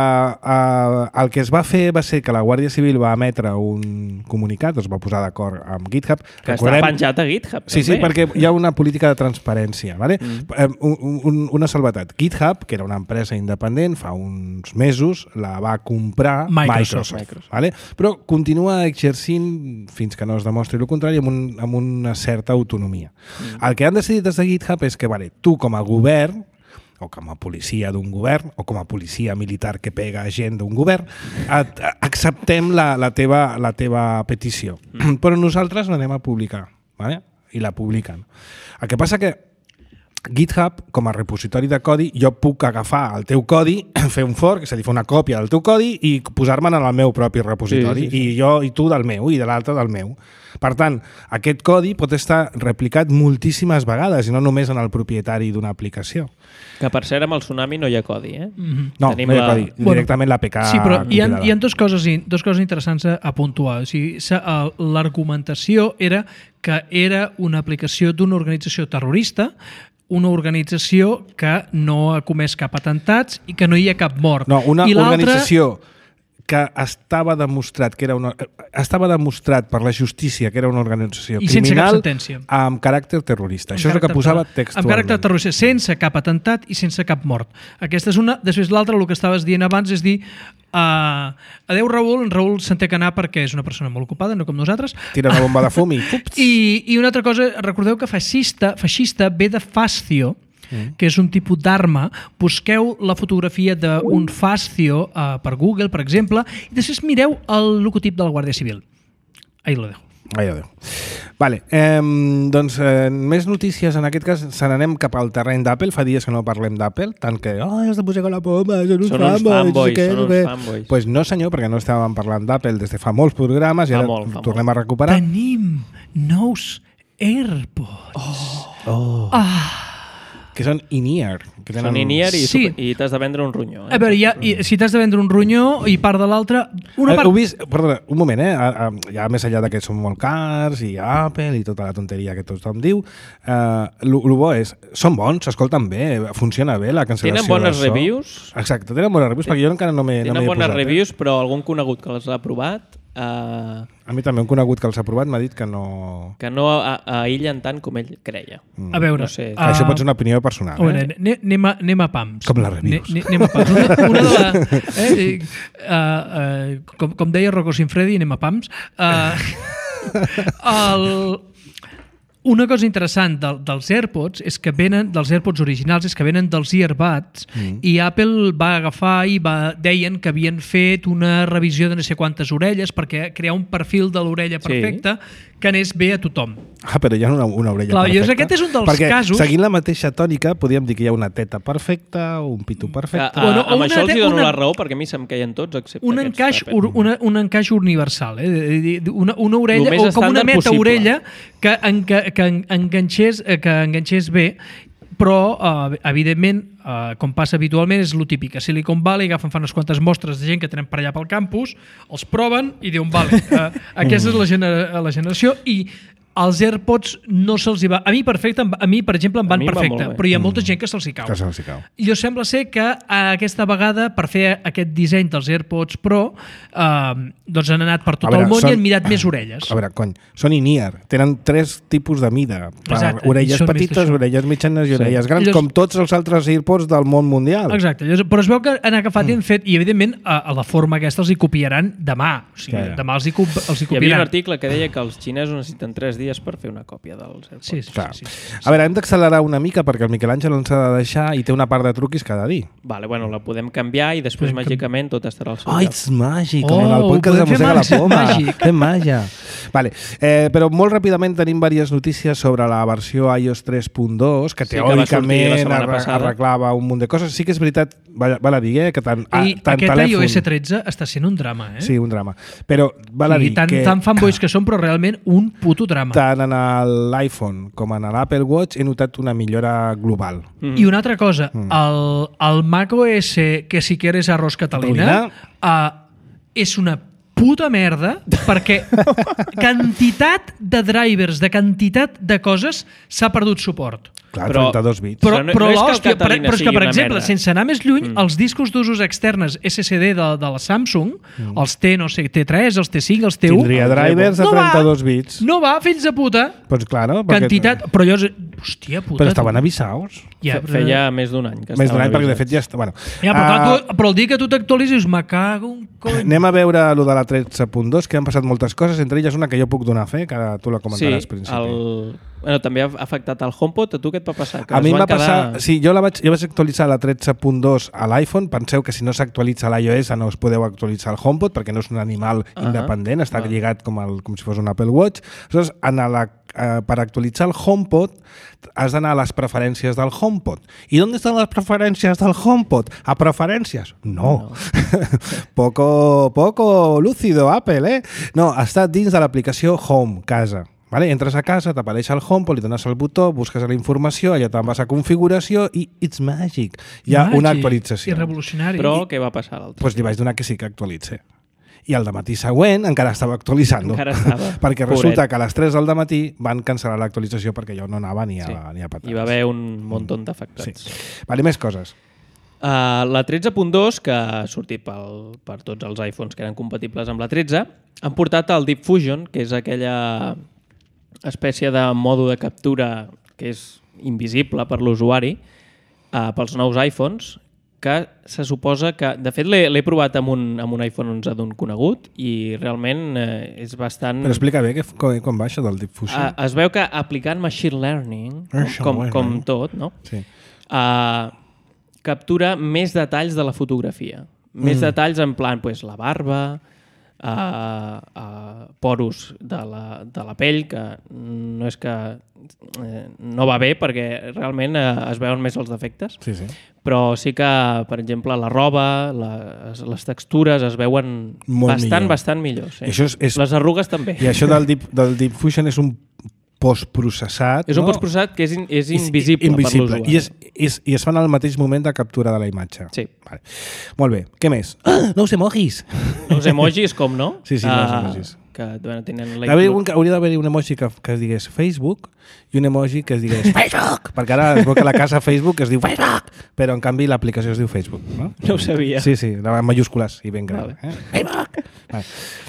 A: uh, el que es va fer va ser que la Guàrdia Civil va emetre un comunicat, es va posar d'acord amb GitHub.
C: Que està penjat a GitHub,
A: Sí, sí,
C: també.
A: perquè hi ha una política de transparència. Vale?
C: Mm.
A: Eh, un, un, una salvetat. GitHub, que era una empresa independent, fa uns mesos la va comprar
B: Microsoft.
A: Microsoft, vale? Però continua exercint, fins que no es demostri el contrari, amb, un, amb una certa autonomia. Mm. El que han decidit des de GitHub és que vale, tu com a govern, o com a policia d'un govern, o com a policia militar que pega a gent d'un govern, et, acceptem la, la, teva, la teva petició. Mm. Però nosaltres l'anem a publicar, vale? I la publiquen. El que passa que GitHub, com a repositori de codi, jo puc agafar el teu codi, fer un fork, és a dir, fer una còpia del teu codi i posar-me'n en el meu propi repositori.
C: Sí, sí, sí.
A: I jo i tu del meu, i de l'altre del meu. Per tant, aquest codi pot estar replicat moltíssimes vegades i no només en el propietari d'una aplicació.
C: Que per cert, amb el Tsunami no hi ha codi, eh?
B: Mhm.
A: No,
C: Tenim
A: no hi ha
C: la-
A: codi.
B: Bueno,
A: Directament l'A P K.
B: Sí, però hi ha,
A: compilada.
B: hi ha dues coses, in- dues coses interessants a, a puntuar. O sigui, s'ha- el- l'argumentació era que era una aplicació d'una organització terrorista, una organització que no ha comès cap atemptats i que no hi ha cap mort.
A: No, una
B: I l'altra-
A: organització que estava demostrat que era una, estava demostrat per la justícia que era una organització
B: I sense cap
A: criminal
B: sentència.
A: amb caràcter terrorista.
B: Amb
A: Això és el que
B: caràcter
A: posava
B: terror-
A: textualment.
B: Amb caràcter terrorista, sense cap atemptat i sense cap mort. Aquesta és una. Després l'altra, el que estaves dient abans, és dir uh, adeu Raül, en Raül se'n té que anar perquè és una persona molt ocupada, no com nosaltres.
A: Tira una bomba de fum i... Ups.
B: I, I una altra cosa, recordeu que fascista, feixista ve de fascio, mm. que és un tipus d'arma. Busqueu la fotografia d'un fascio uh, per Google, per exemple, i després mireu el logotip de la Guàrdia Civil. Ahí lo dejo.
A: Ai, adéu. Vale, eh, doncs eh, més notícies, en aquest cas se n'anem cap al terreny d'Apple. Fa dies que no parlem d'Apple, tant que oh, has de posar la poma, són uns
C: Són uns
A: fanboys,
C: fanboys,
A: no sé què,
C: són
A: no
C: uns
A: sé què.
C: fanboys.
A: Pues no senyor, perquè no estàvem parlant d'Apple des de fa molts programes i
C: Fa
A: ara
C: molt, fa
A: tornem a recuperar.
B: Tenim nous AirPods.
A: Oh.
B: Ah.
A: Que són in-ear. Que tenen...
C: Són in-ear i,
B: Sí.
C: super- i t'has de vendre un ronyó. Eh?
B: A veure, ja, i, si t'has de vendre un ronyó i part de l'altre... Una
A: Eh,
B: part...
A: Heu vist, perdona, un moment, eh? A, a, ja més enllà de que són molt cars i Apple i tota la tonteria que tothom diu, eh, el bo és, són bons, s'escolten bé, funciona bé la cancel·lació
C: Tenen bones
A: del so.
C: reviews.
A: Exacte, tenen bones reviews, perquè jo encara no m'he no
C: Tenen
A: m'he
C: bones
A: posat,
C: reviews, però algun conegut que les ha provat eh,
A: Eh? A mi també un conegut que els ha provat m'ha dit que no...
C: que no a- aïllen tant com ell creia.
B: A veure...
C: No sé.
B: ah,
A: Això pot ser una opinió personal.
B: A veure,
A: Eh?
B: ne- anem a, anem a pams.
A: Com les reviews.
B: Ne, ne, anem a pams. Una, una de la, eh, eh, uh, uh, com, com deia Rocco Sinfredi, anem a pams. Uh, el, una cosa interessant del, dels AirPods és que venen, dels AirPods originals, és que venen dels earbuds mm. i Apple va agafar i va, deien que havien fet una revisió de no sé quantes orelles perquè crear un perfil de l'orella
C: Sí.
B: perfecta que anés bé a tothom.
A: Ah, però hi ha una, una orella
B: Clar,
A: perfecta.
B: llavors aquest és un dels
A: perquè,
B: casos-
A: seguint la mateixa tònica, podríem dir que hi ha una teta perfecta o un pitu
C: Que,
A: perfecte.
C: a,
B: Bueno,
C: amb
B: una
C: això els hi
B: te-
C: dono
B: una-
C: la raó perquè a mi se'm queien tots excepte
B: un
C: aquests
B: encaix,
C: d'Apple.
B: ur, una, un encaix universal, eh? Una, una orella,
C: Lo més
B: o com una
C: estàndard
B: meta
C: possible.
B: orella que, en, que, que en- enganxés, eh, que enganxés bé, però, eh, evidentment, eh, com passa habitualment, és lo típic. A Silicon Valley agafen fa unes quantes mostres de gent que tenen per allà pel campus, els proven i diuen, vale, eh, aquesta és la, gener la generació i els AirPods no se'ls hi va... A mi, perfecte, a mi, per exemple, em van
C: mi em va
B: perfecte,
C: molt bé.
B: però hi ha molta gent que se'ls hi cau.
A: Que se'ls hi cau.
B: I jo sembla ser que aquesta vegada, per fer aquest disseny dels AirPods Pro, eh, doncs han anat per tot
A: A veure,
B: el món
A: són-
B: i han mirat més orelles.
A: A veure, cony, són in-ear. Tenen tres tipus de mida. Per
B: Exacte,
A: orelles
B: i són més
A: petites,
B: d'això.
A: orelles mitjanes i
C: Sí.
A: orelles grans,
B: Llavors-
A: com tots els altres AirPods del món mundial.
B: Exacte, llavors, però es veu que han agafat i han fet, i evidentment a, a la forma aquesta els hi copiaran demà. O sigui,
A: Ja, ja.
B: demà els hi, cop, els hi
C: Hi havia un
B: copiaran.
C: article que deia que els xinesos necessiten tres dies per fer una còpia dels AirPods.
B: Sí, sí,
A: Clar.
B: sí, sí, sí.
A: A veure, hem d'accelerar una mica perquè el Miquel Àngel ens ha de deixar i té una part de truquis que ha de dir.
C: Vale, bueno, la podem canviar i després
B: Podem
C: màgicament tot estarà al seu
A: Oh,
C: lloc.
A: it's magic,
B: Oh,
A: com en el podcast de
B: podem fer
A: Mossega la
B: màgic,
A: Poma.
B: màgic.
A: Fem màgia. Vale. Eh, però molt ràpidament tenim diverses notícies sobre la versió iOS tres punt dos, que
C: Sí, que va sortir la
A: teòricament
C: setmana
A: arre-
C: passada.
A: arreglava un munt de coses. Sí que és veritat, val, val a dir, eh, que tant, ah,
B: I
A: tant
B: aquest
A: telèfon...
B: iOS tretze està sent un drama, eh?
A: Sí, un drama. Però val a
B: I
A: dir
B: tan,
A: que
B: tan fanboys que són, però realment un puto drama.
A: tant en l'iPhone com en l'Apple Watch he notat una millora global.
C: Mm.
B: I una altra cosa,
A: Mm.
B: el, el macOS, que si quieres arroz Catalina, uh, és una puta merda perquè quantitat de drivers, de quantitat de coses s'ha perdut suport.
A: Clar,
C: Però-
A: trenta-dos bits.
B: Però,
C: Però no-
B: però,
C: no és que el
B: l'hòstia, però,
C: Catalina
B: però és que,
C: sigui
B: per
C: una
B: exemple,
C: merda.
B: sense anar més lluny,
C: Mm.
B: els discos d'usos externes S S D de, de la Samsung,
A: Mm.
B: els T, no sé, T tres, els T cinc, els T un...
A: Tindria drivers de
B: no va,
A: trenta-dos bits.
B: No va, fins a puta.
A: Pues claro, perquè-
B: Quantitat... Però allò és... Hòstia puta.
A: Però estaven
B: tu.
A: avisats.
B: Ja,
C: Fe- Feia més d'un any que
A: Més d'un
C: estaven
A: any, perquè de
C: avisats.
A: fet ja està... Bueno,
B: Ja, però, clar,
A: Ah,
B: tu, però el dia que tu t'actualitzis, me cago un cony.
A: anem a veure lo de la tretze punt dos, que han passat moltes coses, entre elles una que jo puc donar fe, que ara tu la
C: Sí,
A: comentaràs al principi.
C: el... bueno, també ha afectat el HomePod. A tu què et va passar? Que
A: A
C: es
A: mi em
C: van
A: va passar...
C: quedar-
A: Sí, jo, la vaig, jo vaig actualitzar la tretze punt dos a l'iPhone. Penseu que si no s'actualitza l'iOS no us podeu actualitzar el HomePod perquè no és un animal
C: Ahà.
A: independent, està
C: Va.
A: lligat com, el, com si fos un Apple Watch. Aleshores, en la, eh, per actualitzar el HomePod has d'anar a les preferències del HomePod. I on estan les preferències del HomePod? A preferències? No. no. poco, poco lúcido, Apple, eh? No, està dins de l'aplicació Home, casa. Vale? Entres a casa, t'apareix el HomePod, li dones el botó, busques la informació, allà te'n vas a configuració i it's magic. Hi ha
B: Màgic
A: una actualització.
B: I revolucionari.
C: Però què va passar a l'altre?
A: Pues li vaig donar que sí que actualitze. I al matí següent encara estava actualitzant.
C: Encara estava.
A: Perquè
C: Pobret.
A: resulta que a les tres del matí van cancel·lar l'actualització perquè jo no anava ni a,
C: Sí.
A: ni a patats.
C: Hi va haver un munt d'afectats.
A: Sí. Vale, més coses.
C: Uh, la tretze punt dos, que ha sortit pel, per tots els iPhones que eren compatibles amb la tretze, han portat el Deep Fusion, que és aquella espècie de mòdul de captura que és invisible per l'usuari uh, pels nous iPhones, que se suposa que... De fet, l'he l'he provat amb un, amb un iPhone onze d'un conegut i realment eh, és bastant...
A: Però explica bé que, com, com va això del Deep Fusion.
C: Uh, es veu que aplicant machine learning, com,
A: Machine
C: com, com
A: learning.
C: tot, no?
A: Sí.
C: Uh, captura més detalls de la fotografia. Més
A: Mm.
C: detalls en plan pues, la barba, uh, uh, poros de la, de la pell, que no és que eh, no va bé perquè realment eh, es veuen més els defectes,
A: Sí, sí.
C: però sí que, per exemple, la roba, les, les textures es veuen
A: Molt
C: bastant,
A: millor.
C: bastant millors. Sí.
A: I això és- és-
C: Les arrugues també.
A: I això del Deep, del Deep Fusion és un postprocessat.
C: És un
A: no?
C: postprocessat que és, in, és
A: És
C: invisible,
A: invisible.
C: per l'usuari.
A: I, és, és, I es fan al mateix moment de captura de la imatge.
C: Sí.
A: Vale. Molt bé. Què més? Ah, nous emojis!
C: Els emojis, com no?
A: Sí, sí, els
C: Ah,
A: emojis.
C: Que bueno, tenen la...
A: Hauria, un, hauria d'haver-hi un emoji que, que es digués Facebook i un emoji que es digués Facebook, perquè ara es veu que la casa Facebook es diu Facebook, però en canvi l'aplicació es diu Facebook. No,
C: No ho sabia.
A: Sí, sí, en majúscules i ben gran.
C: Vale.
A: Eh? Facebook! Vale.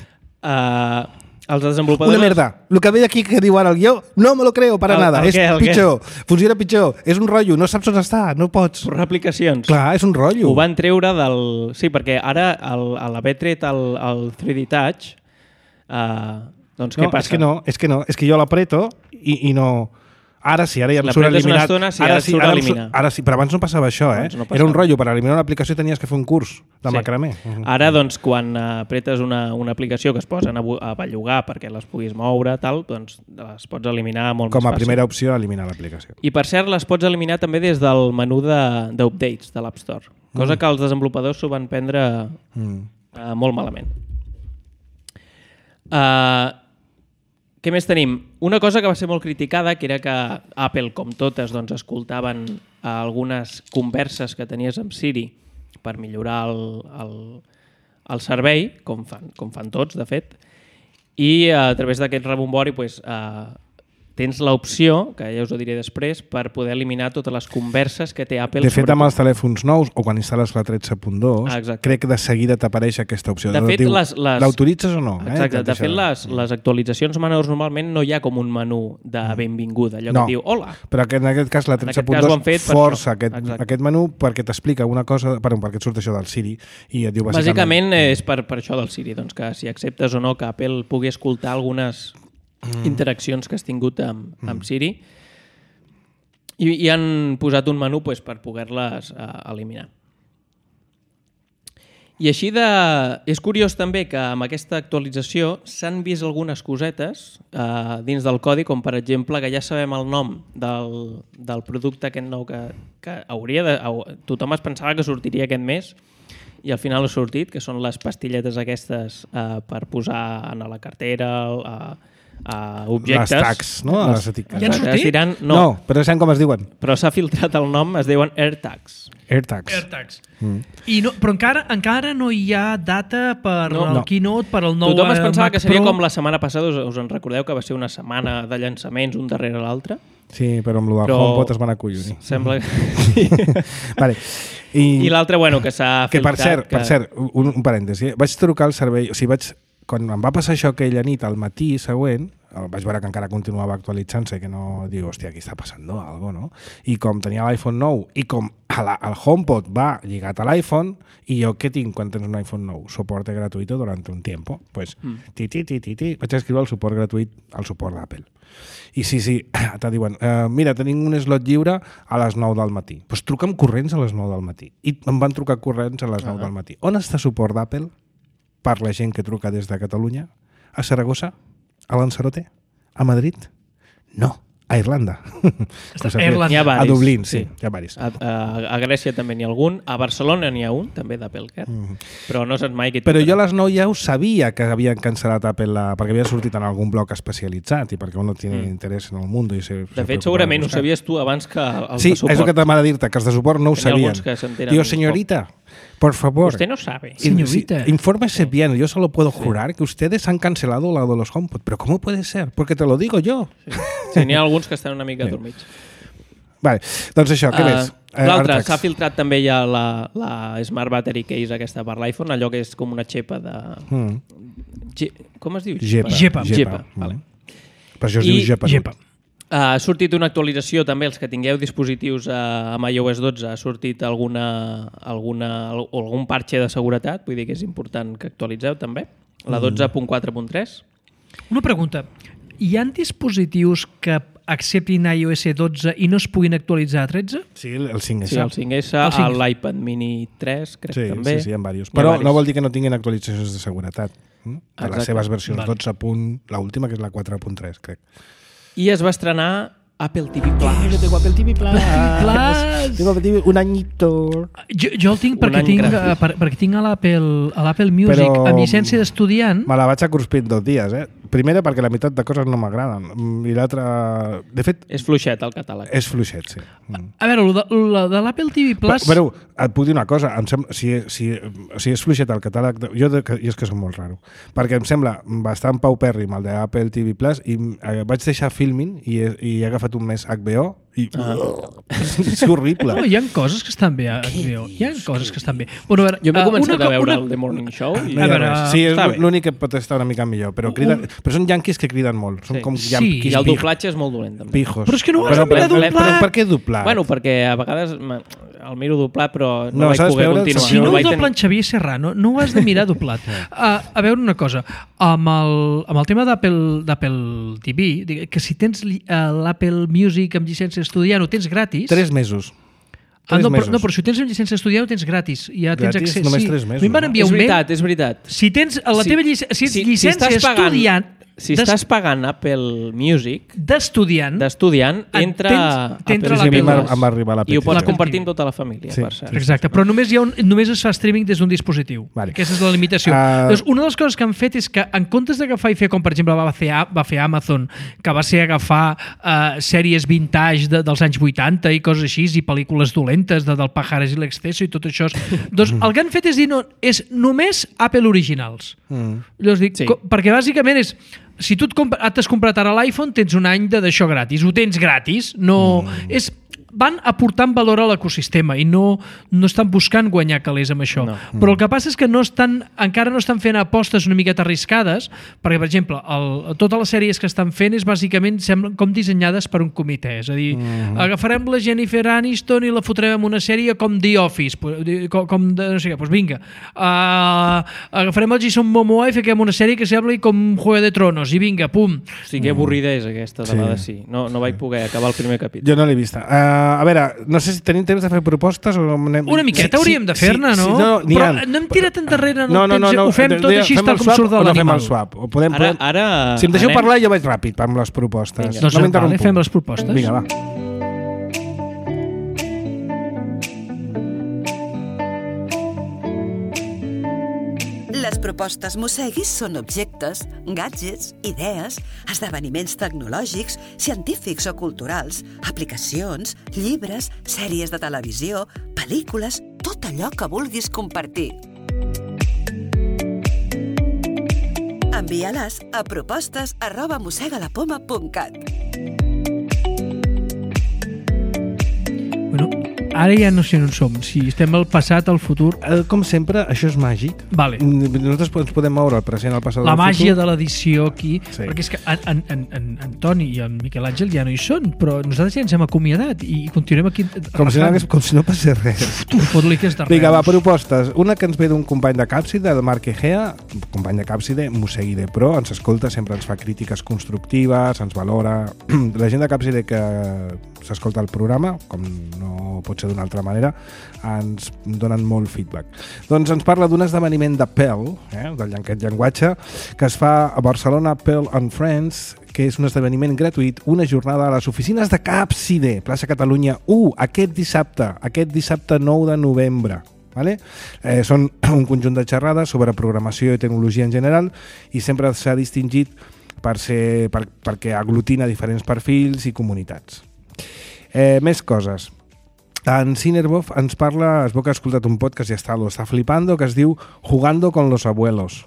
C: Uh, els desenvolupadors...
A: Una merda. El que ve aquí que diu ara el guió, no me lo creo para
C: El-
A: nada.
C: el
A: és
C: què, el
A: pitjor. Funciona pitjor. És un rotllo. No saps on està. No pots.
C: Per aplicacions.
A: Clar, és un rotllo.
C: Ho van treure del... Sí, perquè ara el, a l'haver tret el, el tres D Touch, uh, doncs
A: No,
C: què passa?
A: és que no, és que no. És que jo l'apreto i, i no... Ara sí, ara ja em surt
C: L'apretes una
A: eliminat.
C: estona, sí, ara et surt
A: ara em
C: eliminar.
A: Ara sí, però abans no passava això, eh?
C: Abans no
A: Era un
C: passava.
A: rotllo. Per eliminar una aplicació tenies que fer un curs de
C: Sí.
A: macramé.
C: Ara, doncs, quan uh, apretes una, una aplicació que es posen a, bu- a bellugar perquè les puguis moure, tal, doncs les pots eliminar molt
A: Com
C: més
A: a
C: fàcil.
A: primera opció, eliminar l'aplicació.
C: I, per cert, les pots eliminar també des del menú de- d'updates de, de l'App Store, cosa
A: Mm.
C: que els desenvolupadors s'ho van prendre
A: Mm.
C: uh, molt malament. Uh, què més tenim? Una cosa que va ser molt criticada, que era que Apple, com totes, doncs, escoltaven algunes converses que tenies amb Siri per millorar el, el, el servei, com fan, com fan tots, de fet, i a través d'aquest rebombori pues, uh, tens l'opció, que ja us ho diré després, per poder eliminar totes les converses que té Apple.
A: De fet, amb els telèfons nous, o quan instal·les la tretze punt dos, ah, crec que de seguida t'apareix aquesta opció.
C: De fet,
A: diu,
C: les, les...
A: l'autoritzes o no?
C: Exacte.
A: Eh?
C: De fet, les, les actualitzacions menors normalment no hi ha com un menú de benvinguda, allò
A: no,
C: que diu hola.
A: Però que en aquest cas la tretze punt dos força aquest, aquest menú perquè t'explica una cosa, perdó, perquè et surt això del Siri i et diu bàsicament...
C: Bàsicament és per, per això del Siri, doncs que si acceptes o no que Apple pugui escoltar algunes mm. interaccions que has tingut amb, mm. amb Siri i, i han posat un menú pues, per poder-les uh, eliminar. I així de... És curiós també que amb aquesta actualització s'han vist algunes cosetes uh, dins del codi, com per exemple que ja sabem el nom del, del producte aquest nou que, que hauria de... Tothom es pensava que sortiria aquest mes i al final ha sortit, que són les pastilletes aquestes uh, per posar en la cartera, uh, Uh, objectes.
A: Les tags, no? Les etiquetes.
B: Ja han sortit?
C: Diran, no,
A: no, però sabem com es diuen.
C: Però s'ha filtrat el nom, es diuen AirTags.
A: AirTags.
B: AirTags. Mm. I no, però encara encara no hi ha data per
C: no,
B: el
C: no.
B: Keynote, per el nou
C: Tothom es pensava
B: Mac
C: que seria
B: Pro.
C: com la setmana passada, us, us en recordeu que va ser una setmana de llançaments un darrere l'altre?
A: Sí, però amb el del
C: però...
A: HomePod es van acollonir.
C: Sembla que...
A: vale. I,
C: I l'altre, bueno, que s'ha filtrat...
A: Que per cert,
C: que...
A: per cert un, un parèntesi, vaig trucar al servei, o sigui, vaig, quan em va passar això aquella nit, al matí següent, vaig veure que encara continuava actualitzant-se, que no diu, hòstia, aquí està passant algo, no? I com tenia l'iPhone nou i com a la, el HomePod va lligat a l'iPhone, i jo què tinc quan tens un iPhone nou? Soporte gratuïto durant un tiempo. Pues, mm. ti, ti, ti, ti, ti, vaig escriure el suport gratuït al suport d'Apple. I sí, sí, te diuen, eh, mira, tenim un slot lliure a les nou del matí. Doncs pues truca'm corrents a les nou del matí. I em van trucar corrents a les nou ah. del matí. On està suport d'Apple per la gent que truca des de Catalunya? A Saragossa? A Lanzarote? A Madrid? No, a Irlanda.
C: A Irlanda.
A: A Dublín, sí, sí. Hi ha varis.
C: A, a, a Grècia també n'hi ha algun. A Barcelona n'hi ha un, també d'Apple Care. Mm. Però no saps mai què...
A: Però jo a les nou ja ho sabia que havien cancel·lat Apple la... perquè havia sortit en algun bloc especialitzat i perquè uno tiene mm. interès en el món. I se,
C: de se fet, segurament ho sabies tu abans que els
A: sí,
C: de suport.
A: Sí, és el que t'ha de dir-te, que els de suport no ho sabien. Digo, señorita, por favor.
C: Usted no sabe.
A: Señorita. Infórmese sí. bien. Yo solo puedo jurar sí. que ustedes han cancelado la de los HomePod. ¿Pero cómo puede ser? Porque te lo digo yo.
C: Sí, sí n'hi ha alguns que estan una mica sí. dormits.
A: Vale, doncs això, què uh, més?
C: Uh, L'altre, s'ha filtrat també ja la, la Smart Battery Case aquesta per l'iPhone, allò que és com una xepa de... Mm. Ge... Com es diu?
A: Gepa.
B: Gepa.
C: Gepa. Gepa. Mm. Vale.
A: Per això es I... diu Gepa.
B: Gepa.
C: Uh, ha sortit una actualització també, els que tingueu dispositius uh, amb iOS dotze, ha sortit alguna, alguna, algun parche de seguretat, vull dir que és important que actualitzeu també, la dotze punt quatre punt tres.
B: Una pregunta, hi ha dispositius que acceptin iOS dotze i no es puguin actualitzar a tretze?
A: Sí, el cinc essa.
C: Sí, el cinc essa, l'iPad mini tres, crec
A: sí,
C: també.
A: Sí, sí, hi ha diversos. Però no vol dir que no tinguin actualitzacions de seguretat. De Exacte. Les seves versions vale. dotze. L'última, que és la quatre punt tres, crec.
C: I es va estrenar Apple T V Plus.
A: Yo tengo Apple T V Plus. Plus. Tengo Apple T V un añito.
B: Jo, jo el tinc perquè tinc, uh, per, perquè tinc a l'Apple Music Però amb llicència d'estudiant.
A: Me la vaig a cruspir dos dies, eh? Primera perquè la meitat de coses no m'agraden. I l'altra... De fet...
C: És fluixet el catàleg.
A: És fluixet, sí. Mm.
B: A veure, la de, la de l'Apple T V Plus...
A: Però, però et puc dir una cosa. Em sembla, si, si, si és fluixet el catàleg... De, jo, de, jo és que soc molt raro. Perquè em sembla bastant paupèrrim el d'Apple T V Plus i eh, vaig deixar Filmin i he, i he agafat un mes H B O i ah. és horrible.
B: No, hi ha coses que estan bé a H B O. Hi ha coses que estan bé. Bueno, a veure,
C: jo m'he començat
B: una,
C: a veure
B: una...
C: el The Morning Show. I...
A: No a veure, sí, és l'únic que pot estar una mica millor. Però, criden,
B: un...
A: però són yanquis que criden molt. Són
C: sí.
A: com
B: sí.
A: yanquis.
C: I el doblatge és molt dolent, també.
A: Pijos.
B: Però és que no ho has
A: però,
B: de mirar
A: però,
B: doblat.
A: Però per què doblat?
C: Bueno, perquè a vegades el miro doblat, però no,
A: no
C: vaig poder continuar.
B: Si no,
C: no
B: el doblen ten... Xavier Serrano, no ho has de mirar doblat. uh, a veure una cosa, amb el, amb el tema d'Apple T V, que si tens uh, l'Apple Music amb llicència estudiant ho tens gratis...
A: Tres mesos.
B: Ah, no, però, no, però si ho tens amb llicència estudiant ho tens gratis. Ja tens
A: gratis?
B: accés.
A: Només
B: sí.
A: tres mesos.
B: No? És
C: veritat, és veritat.
B: Si tens la
C: si,
B: teva llicència, si
C: si,
B: llicència
C: si estàs
B: estudiant...
C: Pagant, si estàs pagant Apple Music...
B: D'estudiant...
C: D'estudiant, entra...
B: T'entra
A: l'Apple Plus. Em va arribar l'Apple
C: I ho pots compartir amb tota la família, sí, per cert.
B: Exacte, però només, hi ha un, només es fa streaming des d'un dispositiu.
A: Vale.
B: Aquesta és la limitació. Uh... Llavors, una de les coses que han fet és que, en comptes d'agafar i fer, com per exemple va fer, va fer Amazon, que va ser agafar uh, sèries vintage de, dels anys vuitanta i coses així, i pel·lícules dolentes de, del Pajares i l'Exceso i tot això, doncs el que han fet és dir, no, és només Apple originals. Mm. Llavors dic, sí. co, perquè bàsicament és si tu t'has comprat ara l'iPhone, tens un any d'això gratis. Ho tens gratis. No, mm. és, van aportant valor a l'ecosistema i no, no estan buscant guanyar calés amb això. No. Però el que passa és que no estan, encara no estan fent apostes una miqueta arriscades, perquè, per exemple, el, totes les sèries que estan fent és bàsicament semblen com dissenyades per un comitè. És a dir, mm. agafarem la Jennifer Aniston i la fotrem en una sèrie com The Office, com, com de, no sé què, doncs vinga. Uh, agafarem el Jason Momoa i fiquem una sèrie que sembli com Juego de Tronos, i vinga, pum.
C: O sigui, que avorrida és aquesta, de sí. la de sí. No, no vaig poder acabar el primer capítol.
A: Jo no l'he vista. Uh, a veure, no sé si tenim temps de fer propostes o... Anem...
B: Una miqueta sí, hauríem de fer-ne, sí, no? Sí, no? Però ha... no hem tirat endarrere en el
A: no, no, no,
B: temps.
A: No,
B: ho fem tot així tal com surt de l'animal.
A: O no fem el swap? O podem,
C: ara,
A: podem...
C: ara
A: si em deixeu
C: anem...
A: parlar, jo vaig ràpid amb les propostes.
B: Vinga. Doncs no vale, fem les propostes.
A: Vinga, va.
D: Les propostes Mosseguis són objectes, gadgets, idees, esdeveniments tecnològics, científics o culturals, aplicacions, llibres, sèries de televisió, pel·lícules, tot allò que vulguis compartir. Envia-les a propostes arroba mossegalapoma punt cat.
B: Bueno, ara ja no sé on som, si estem al passat, al futur...
A: Com sempre, això és màgic.
B: Vale.
A: Nosaltres ens podem moure al present, al passat,
B: la
A: al futur.
B: La màgia de l'edició aquí,
A: sí. Perquè
B: és que en, en, en, en Toni i en Miquel Àngel ja no hi són, però nosaltres ja ens hem acomiadat i continuem aquí...
A: Com si, no, com si no passés res.
B: Tu, fot-li que és de res.
A: Vinga, va, propostes. Una que ens ve d'un company de Càpside, el Marc Egea, company de Càpside, Mosseguide Pro, ens escolta, sempre ens fa crítiques constructives, ens valora. La gent de Càpside que s'escolta el programa, com no pot ser d'una altra manera, ens donen molt feedback. Doncs ens parla d'un esdeveniment de P E L, eh, del llenguatge, llenguatge, que es fa a Barcelona, P E L and Friends, que és un esdeveniment gratuït, una jornada a les oficines de Càpside, plaça Catalunya u, aquest dissabte, aquest dissabte nou de novembre. Vale? Eh, són un conjunt de xerrades sobre programació i tecnologia en general i sempre s'ha distingit per ser, per, perquè aglutina diferents perfils i comunitats. Eh, més coses. En Cinerbov ens parla, es veu que ha escoltat un podcast i està, lo està flipando, que es diu Jugando con los abuelos.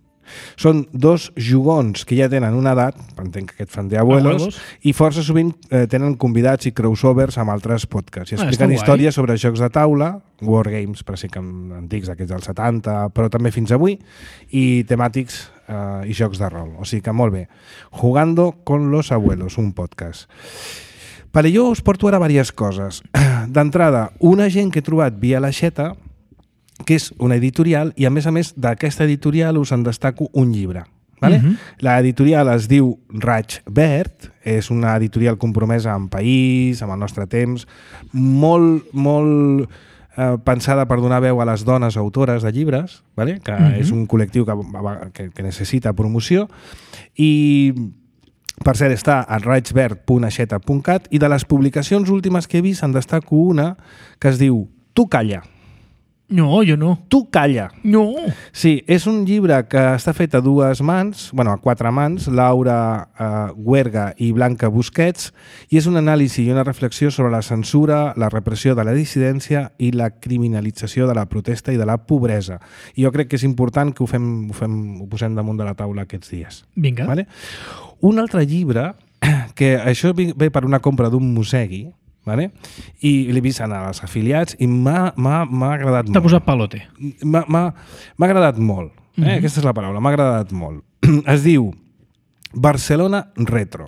A: Són dos jugons que ja tenen una edat, entenc que aquest fan de abuelos, abuelos, i força sovint eh, tenen convidats i crossovers amb altres podcasts. I expliquen ah, històries sobre jocs de taula, wargames, per ser que antics, aquests dels setanta, però també fins avui, i temàtics eh, i jocs de rol. O sigui que molt bé. Jugando con los abuelos, un podcast. Vale, jo us porto ara diverses coses. D'entrada, una gent que he trobat via l'Aixeta, que és una editorial, i a més a més d'aquesta editorial us en destaco un llibre. Vale? Uh-huh. L'editorial es diu Raig Verd, és una editorial compromesa amb país, amb el nostre temps, molt, molt eh, pensada per donar veu a les dones autores de llibres, vale? Que uh-huh. és un col·lectiu que, que, que necessita promoció, i... Per cert, està a raig verd punt aixeta punt cat i de les publicacions últimes que he vist en destaco una que es diu Tu calla.
B: No, jo no.
A: Tu calla.
B: No.
A: Sí, és un llibre que està fet a dues mans, bueno, a quatre mans, Laura eh, Huerga i Blanca Busquets, i és un anàlisi i una reflexió sobre la censura, la repressió de la dissidència i la criminalització de la protesta i de la pobresa. I jo crec que és important que ho, fem, ho, fem, ho posem damunt de la taula aquests dies.
B: Vinga.
A: Vale? Un altre llibre, que això ve per una compra d'un Mossegui, vale? I l'he vist anar als afiliats i m'ha agradat molt.
B: T'ha posat palote.
A: M'ha agradat molt. Eh? Mm-hmm. Aquesta és la paraula, m'ha agradat molt. Es diu Barcelona Retro.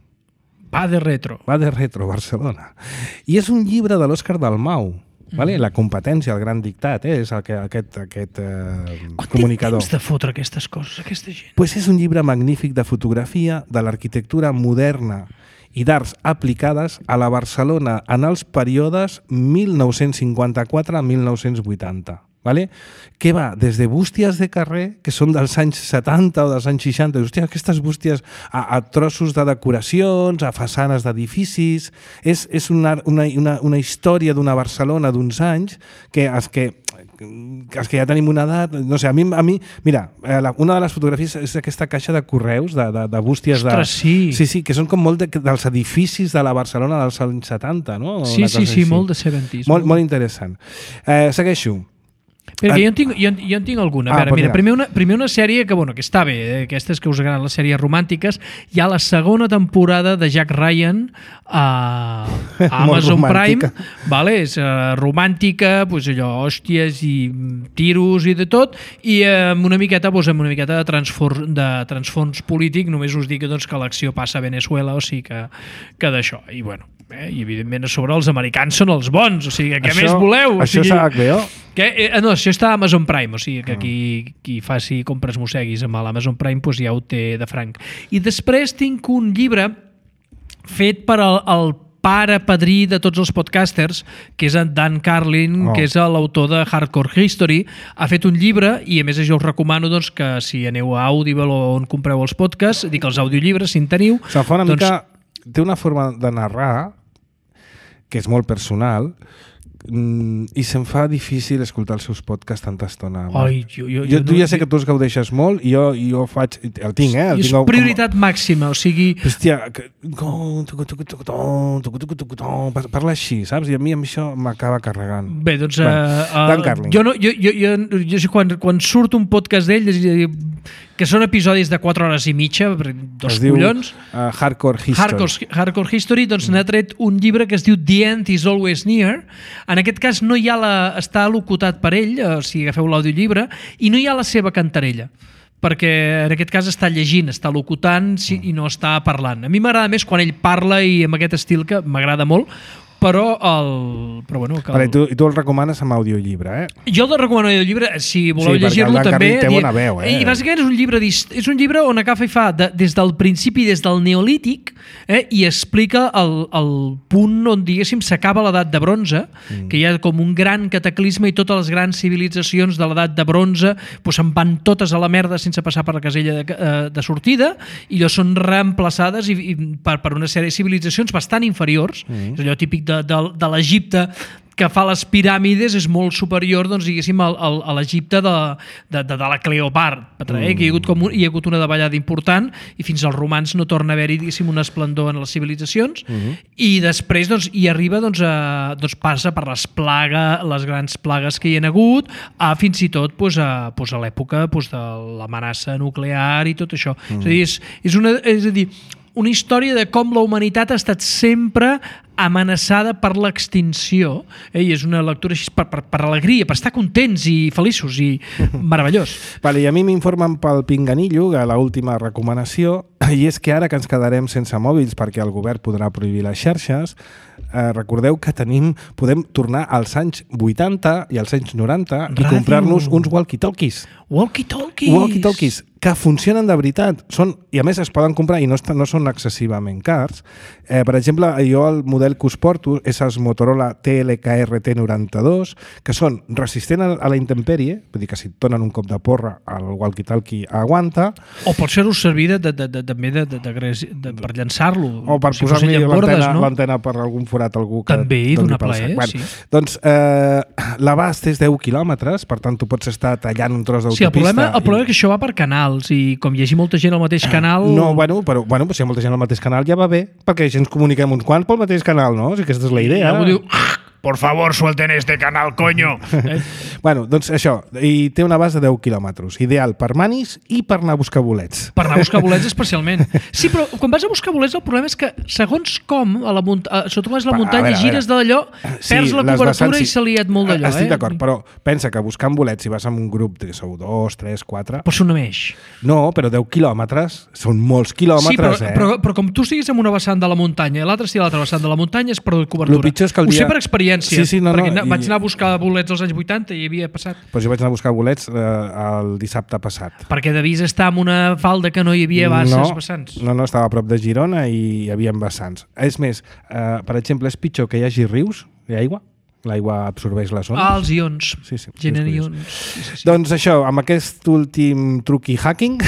B: Va de retro.
A: Va de retro, Barcelona. I és un llibre de l'Òscar Dalmau. Vale? La competència, el gran dictat, eh? És el que, aquest, aquest eh, comunicador.
B: Quant temps de fotre aquestes coses, aquesta gent?
A: Pues és un llibre magnífic de fotografia de l'arquitectura moderna i d'arts aplicades a la Barcelona en els períodes mil nou-cents cinquanta-quatre a mil nou-cents vuitanta. Vale? Que va des de bústies de carrer, que són dels anys setanta o dels anys seixanta, i, hòstia, aquestes bústies a, a trossos de decoracions, a façanes d'edificis, és, és una, una, una, una història d'una Barcelona d'uns anys que els que els que ja tenim una edat, no sé, a mi, a mi mira, una de les fotografies és aquesta caixa de correus, de, de, de bústies.
B: Ostres,
A: de,
B: sí.
A: Sí, sí, que són com molt de, dels edificis de la Barcelona dels anys setanta, no?
B: Sí, sí, sí, molt de setanta.
A: Molt, molt interessant. Eh, segueixo.
B: Perquè jo en tinc, jo, jo en tinc alguna. A veure, ah, mira, primer una, primer una sèrie que, bueno, que està bé, eh? Aquestes que us agraden les sèries romàntiques. Hi ha la segona temporada de Jack Ryan a, a Amazon Prime. Vale? És uh, romàntica, pues allò, hòsties i tiros i de tot, i amb una miqueta, pues, amb una miqueta de, transfor, de transfons polític. Només us dic doncs, que l'acció passa a Venezuela, o sigui que, que d'això. I bueno, eh? I evidentment a sobre els americans són els bons, o sigui, què més voleu?
A: Això
B: o sigui,
A: és H B O?
B: Que, eh, no, això està a Amazon Prime, o sigui que qui, qui faci compres mosseguis amb l'Amazon Prime pues ja ho té de franc. I després tinc un llibre fet per al, el pare padrí de tots els podcasters, que és en Dan Carlin, oh. que és l'autor de Hardcore History. Ha fet un llibre i a més jo us recomano doncs, que si aneu a Audible o on compreu els podcasts, dic els audiollibres, si en teniu...
A: Se'n fa una
B: doncs...
A: mica... Té una forma de narrar que és molt personal, i se'm fa difícil escoltar els seus podcasts tanta estona.
B: Ai, jo, jo,
A: jo,
B: jo
A: tu
B: no,
A: ja sé que tu els gaudeixes molt i jo, jo faig... El tinc, eh? El
B: és
A: tinc
B: prioritat
A: com...
B: màxima, o sigui...
A: Hòstia, que... parla així, saps? I a mi amb això m'acaba carregant.
B: Bé, doncs...
A: Bueno,
B: uh,
A: Dan Carlin.
B: Jo, no, jo, jo, jo, jo sé quan, quan surt un podcast d'ell, que són episodis de quatre hores i mitja, dos
A: es diu,
B: collons...
A: Uh, Hardcore History.
B: Hardcore, Hardcore History, doncs mm. n'ha tret un llibre que es diu The End is Always Near. En aquest cas no hi ha la, està locutat per ell, o sigui, agafeu l'audiollibre, i no hi ha la seva cantarella, perquè en aquest cas està llegint, està locutant sí, i no està parlant. A mi m'agrada més quan ell parla i amb aquest estil que m'agrada molt, però el... Però bueno, que el...
A: Vale, tu, I tu el recomanes amb audiollibre, eh?
B: Jo el recomano el llibre, si voleu
A: sí,
B: llegir-lo també.
A: Té bona veu, eh?
B: I bàsicament és un llibre, és un llibre on agafa i fa de, des del principi, des del neolític, eh, i explica el, el punt on, diguéssim, s'acaba l'edat de bronze, mm. que hi ha com un gran cataclisme i totes les grans civilitzacions de l'edat de bronze pues, se'n van totes a la merda sense passar per la casella de, de sortida, i allò són reemplaçades i, i per, per una sèrie de civilitzacions bastant inferiors. Mm. És allò típic de de, de l'Egipte que fa les piràmides és molt superior, doncs, diguéssim, al, al, a l'Egipte de, de, de, de la Cleopatra, eh? Mm. Que hi ha hagut, com un, hi ha hagut una davallada important i fins als romans no torna a haver-hi, diguéssim, un esplendor en les civilitzacions. Mm-hmm. I després doncs, hi arriba, doncs, a, doncs, passa per les plagues, les grans plagues que hi ha hagut, a fins i tot doncs, a, doncs, a l'època doncs, de l'amenaça nuclear i tot això. Mm. És a dir, és, és, una, és a dir, una història de com la humanitat ha estat sempre amenaçada per l'extinció, eh? I és una lectura així per, per, per alegria, per estar contents i feliços i meravellós.
A: Vale, i a mi m'informen pel Pinganillo, a l'última recomanació, i és que ara que ens quedarem sense mòbils perquè el govern podrà prohibir les xarxes, eh, recordeu que tenim, podem tornar als anys vuitanta i als anys noranta Ràdio. I comprar-nos uns walkie-talkies.
B: Walkie-talkies!
A: Walkie-talkies, que funcionen de veritat. Són, i a més es poden comprar i no, estan, no són excessivament cars. Eh, per exemple, jo el model que us porto és els Motorola T L K R T noranta-dos, que són resistents a la intempèrie, vull dir que si et donen un cop de porra el walkie-talkie aguanta.
B: O pot ser-us servir de, de, de, de, també de, de, de, de, per llançar-lo.
A: O per si posar-li l'antena no? per algun forat a algú que...
B: També, d'una plaer, bueno, sí.
A: Doncs eh, l'abast és deu quilòmetres, per tant tu pots estar tallant un tros d'autopista.
B: Sí, el problema, el problema i... és que això va per canals i com hi hagi molta gent al mateix canal...
A: No, bueno, però bueno, si hi ha molta gent al mateix canal ja va bé, perquè ja ens comuniquem uns quants pel mateix canal, no? O sigui, aquesta és la idea.
B: I algú diu... Por favor, suelten este canal, coño! Eh?
A: Bueno, doncs això, i té una base de deu quilòmetres, ideal per manis i per anar a buscar bolets.
B: Per anar a buscar bolets especialment. Sí, però quan vas a buscar bolets el problema és que segons com, a la munt a, sota la muntanya, veure, gires d'allò, sí, perds la cobertura vessants, i se li et molt d'allò.
A: Estic
B: eh?
A: d'acord, però pensa que buscant bolets, si vas amb un grup de sou dos, tres, quatre...
B: Però són només.
A: No, però deu quilòmetres, són molts quilòmetres,
B: sí, però,
A: eh?
B: Però, però com tu estiguis en una vessant de la muntanya i l'altre estigui a l'altra vessant de la muntanya, és perdut cobertura.
A: Lo pitjor és que el dia...
B: Ho sé per experiència,
A: sí, sí, no,
B: perquè
A: no,
B: i... vaig anar a buscar bolets als anys vuitanta i havia passat.
A: Pues jo vaig anar a buscar bolets eh, el dissabte passat.
B: Perquè devies estar en una falda que no hi havia basses,
A: no,
B: vessants.
A: No, no, estava a prop de Girona i hi havia vessants. És més, eh, per exemple, és pitjor que hi hagi rius i aigua. L'aigua absorbeix les ones.
B: Ah, els ions.
A: Sí, sí.
B: Genera ions. Sí, sí, sí.
A: Doncs això, amb aquest últim truqui hacking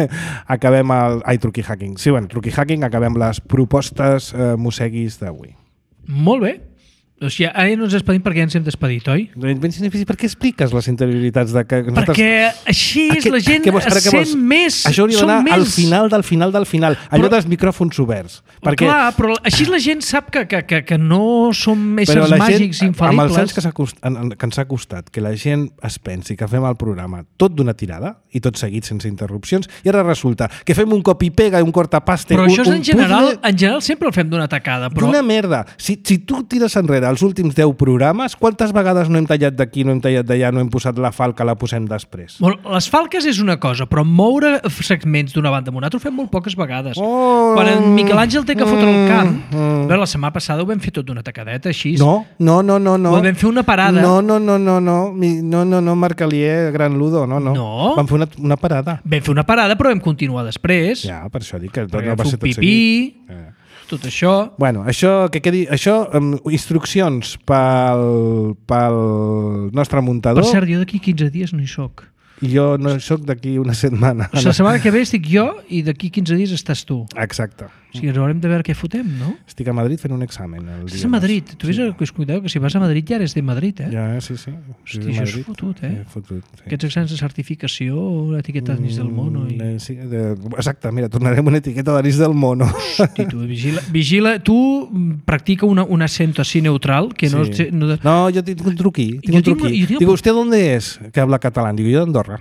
A: acabem el... Ai, truqui hacking. Sí, bueno, truqui hacking acabem les propostes eh, mosseguis d'avui.
B: Molt bé. O sigui, ara no ens despedim perquè ja ens hem despedit, oi?
A: Ben difícil. Per què expliques les interioritats de que nosaltres...
B: Perquè així és,
A: Què-
B: la gent
A: què vols- ara
B: es
A: què
B: sent
A: vols?
B: més.
A: Això hauria
B: Som
A: d'anar al
B: més.
A: final del final del final. Allò
B: Però-
A: dels micròfons oberts. Perquè,
B: Clar, però així la gent sap que, que, que, que no som
A: però
B: éssers
A: la
B: màgics
A: gent, amb els anys
B: infal·libles.
A: que, s'ha cost- en- en- que ens ha costat que la gent es pensi que fem el programa tot d'una tirada i tot seguit sense interrupcions, i ara resulta que fem un copy pega i un cortapaste,
B: Però
A: un,
B: això és
A: un
B: en general,
A: puzzle
B: en general sempre el fem d'una tacada. Però...
A: d'una merda. Si, si tu tires enrere els últims deu programes, quantes vegades no hem tallat d'aquí, no hem tallat d'allà, no hem posat la falca, la posem després?
B: Bueno, les falques és una cosa, però moure segments d'una banda a una altra ho fem molt poques vegades.
A: Oh,
B: Quan en Miquel Àngel té que fotre el camp,
A: mm, mm.
B: veure, la setmana passada ho vam fer tot d'una tacadeta, així.
A: No, no, no, no, no.
B: Ho vam fer una parada.
A: No, no, no, no, no, Mi- no, no, no, Marc Alier, Gran Ludo, no, no.
B: No.
A: Vam fer una, una parada.
B: Vam fer una parada, però vam continuar després.
A: Ja, per això dic que tot
B: Perquè
A: no va
B: vam
A: ser
B: fer
A: tot
B: un pipí,
A: seguit. Eh.
B: tot això.
A: Bueno, això, que quedi, això, um, instruccions pel, pel nostre muntador.
B: Per cert, jo d'aquí quinze dies no hi soc.
A: I jo no sóc d'aquí una setmana.
B: O sigui, la setmana que ve estic jo i d'aquí quinze dies estàs tu.
A: Exacte.
B: O sigui, ens haurem de veure què fotem, no?
A: Estic a Madrid fent un examen. El
B: Estàs a Madrid. Tu ves que es cuideu, que si vas a Madrid ja eres de Madrid, eh?
A: Ja, sí, sí.
B: Hosti, això és fotut, eh?
A: Eh, fotut, sí.
B: Aquests exàmens de certificació, l'etiqueta d'anís del mono... I...
A: Mm, sí, de, exacte, mira, tornarem una etiqueta d'anís del mono.
B: Hosti, tu, vigila, vigila, tu mm, practica una, un acento así neutral que no...
A: Sí.
B: no,
A: No, yo tengo un truqui. Tengo
B: Yo
A: un
B: tengo-
A: truqui.
B: yo tengo-
A: Digo, ¿usted dónde es? Que habla catalán. Digo, yo de Andorra.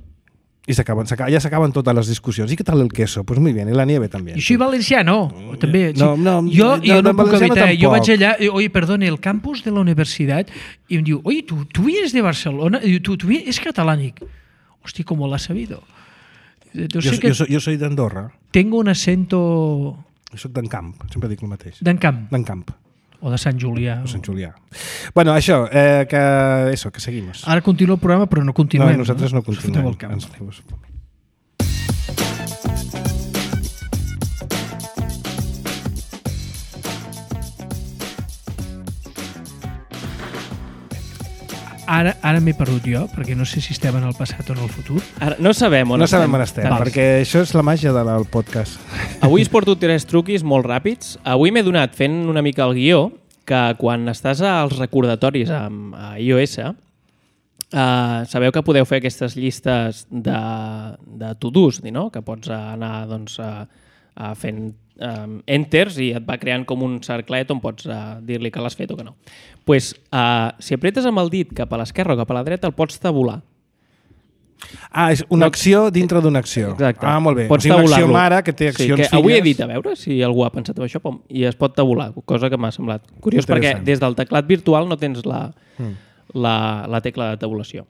A: Y se acaban, se acaban, ya se acaban todas las discusiones. ¿Y qué tal el queso? Pues muy bien, y la nieve también.
B: I això i valencià no, també.
A: No,
B: sí.
A: no,
B: jo,
A: no,
B: jo no
A: en
B: puc
A: valenciano
B: evitar, jo
A: tampoc.
B: vaig allà, i, oye, perdone, el campus de la universitat, i em diu, oye, tu, tu vienes de Barcelona? I diu, tu, tu vienes, es catalánic. Hosti, ¿cómo lo has sabido? Yo,
A: Yo,
B: sé
A: yo,
B: que
A: soy, yo soy d'Andorra.
B: tengo un acento
A: Jo soc d'Encamp, sempre dic el mateix.
B: d'Encamp
A: D'Encamp,
B: o de Sant Julià.
A: o Sant Julià. Bueno, això, eh, que, eso, que seguimos.
B: Ara continua el programa, però no continuem.
A: no, nosaltres no
B: Us foteu
A: continuem.
B: el camp.
A: Ens foteu-
B: Ara, ara m'he perdut jo, perquè no sé si estem en el passat o en el futur.
C: Ara, no sabem on
A: No
C: estem.
A: sabem on estem,
B: Vale.
A: perquè això és la màgia de la- del podcast.
C: Avui us porto tres truquis molt ràpids. Avui m'he donat fent una mica el guió que quan estàs als recordatoris amb a iOS, uh, sabeu que podeu fer aquestes llistes de, de to-dos, no? Que pots anar doncs, a, a fent um, enters i et va creant com un cerclet on pots uh, dir-li que l'has fet o que no. Pues, uh, si apretes amb el dit cap a l'esquerra o cap a la dreta, el pots tabular.
A: Ah, és una acció dintre d'una acció.
C: Exacte.
A: Ah, molt bé.
C: Pots
A: O sigui, una acció
C: tabular-lo.
A: mare que té accions
C: sí, que
A: filles.
C: avui he dit, a veure si algú ha pensat en això, pom, i es pot tabular, cosa que m'ha semblat curiós, perquè
A: Interessant.
C: des del teclat virtual no tens la,
A: Mm.
C: la, la tecla de tabulació.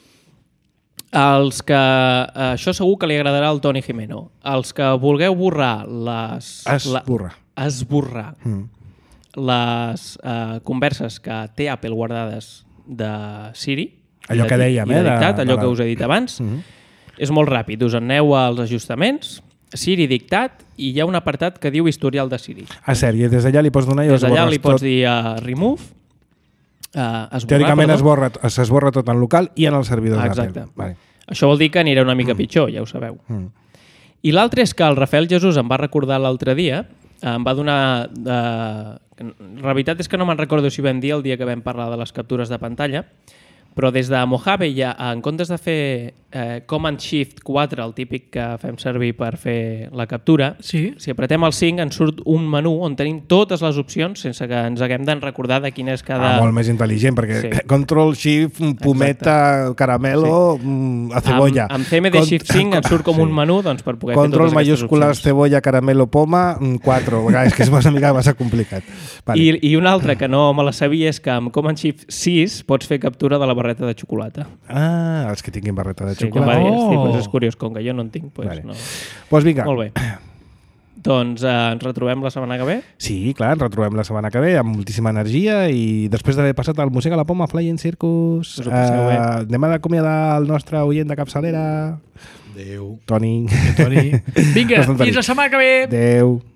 C: Els que... Això segur que li agradarà al Toni Jimeno. Els que vulgueu borrar les...
A: Esborrar.
C: La, esborrar
A: Mm.
C: les uh, converses que té Apple guardades de Siri,
A: Allò
C: i de,
A: que dèiem,
C: i de
A: eh, de-
C: dictat, allò
A: de la-
C: que us he dit abans,
A: Mhm.
C: és molt ràpid. Us aneu als ajustaments, Siri dictat, i hi ha un apartat que diu historial de Siri.
A: A sèrie, des d'allà li pots donar i
C: Des d'allà
A: esborres
C: li pots
A: tot.
C: dir uh, remove, uh, esborrar,
A: Teòricament
C: perdó.
A: esborra, s'esborra tot en local i en el servidor
C: Ah,
A: d'Apple.
C: exacte.
A: Vale.
C: Això vol dir que anirà una mica pitjor, ja ho sabeu.
A: Mm.
C: I l'altre és que el Rafael Jesús em va recordar l'altre dia, em va donar... Eh, la veritat és que no me'n recordo si vam dir el dia que vam parlar de les captures de pantalla, però des de Mojave ja, en comptes de fer eh, Command Shift quatre, el típic que fem servir per fer la captura,
B: Sí.
C: si apretem el cinc ens surt un menú on tenim totes les opcions sense que ens haguem de recordar de quina és cada...
A: Ah, molt més intel·ligent, perquè
C: Sí.
A: Control, Shift, pometa, caramelo, sí. a cebolla.
C: Amb, amb C M D Shift cinc ens surt com un menú doncs, per poder
A: Control,
C: fer totes aquestes
A: mayúscules,
C: opcions.
A: cebolla, caramelo, poma, quatre. És que és una mica massa complicat. Vale.
C: I, I una altra que no me la sabia és que amb Command Shift sis pots fer captura de la barreta de xocolata.
A: Ah, els que tinguin barreta de
C: Sí, que em
A: xocolata.
C: va dir,
B: Oh!
C: hosti, pues és curiós, com que jo no en tinc, pues
A: Vale.
C: no.
A: Doncs vinga.
C: Molt bé. Doncs eh, ens retrobem la setmana que ve.
A: Sí, clar, ens retrobem la setmana que ve amb moltíssima energia i després d'haver passat al Museu a la Poma Flying Circus,
C: Us ho passeu bé.
A: eh, anem a acomiadar el nostre oient de capçalera.
F: Adéu.
A: Toni.
B: Toni. Vinga,
A: Doncs, Toni.
B: fins la setmana que ve.
A: Adéu.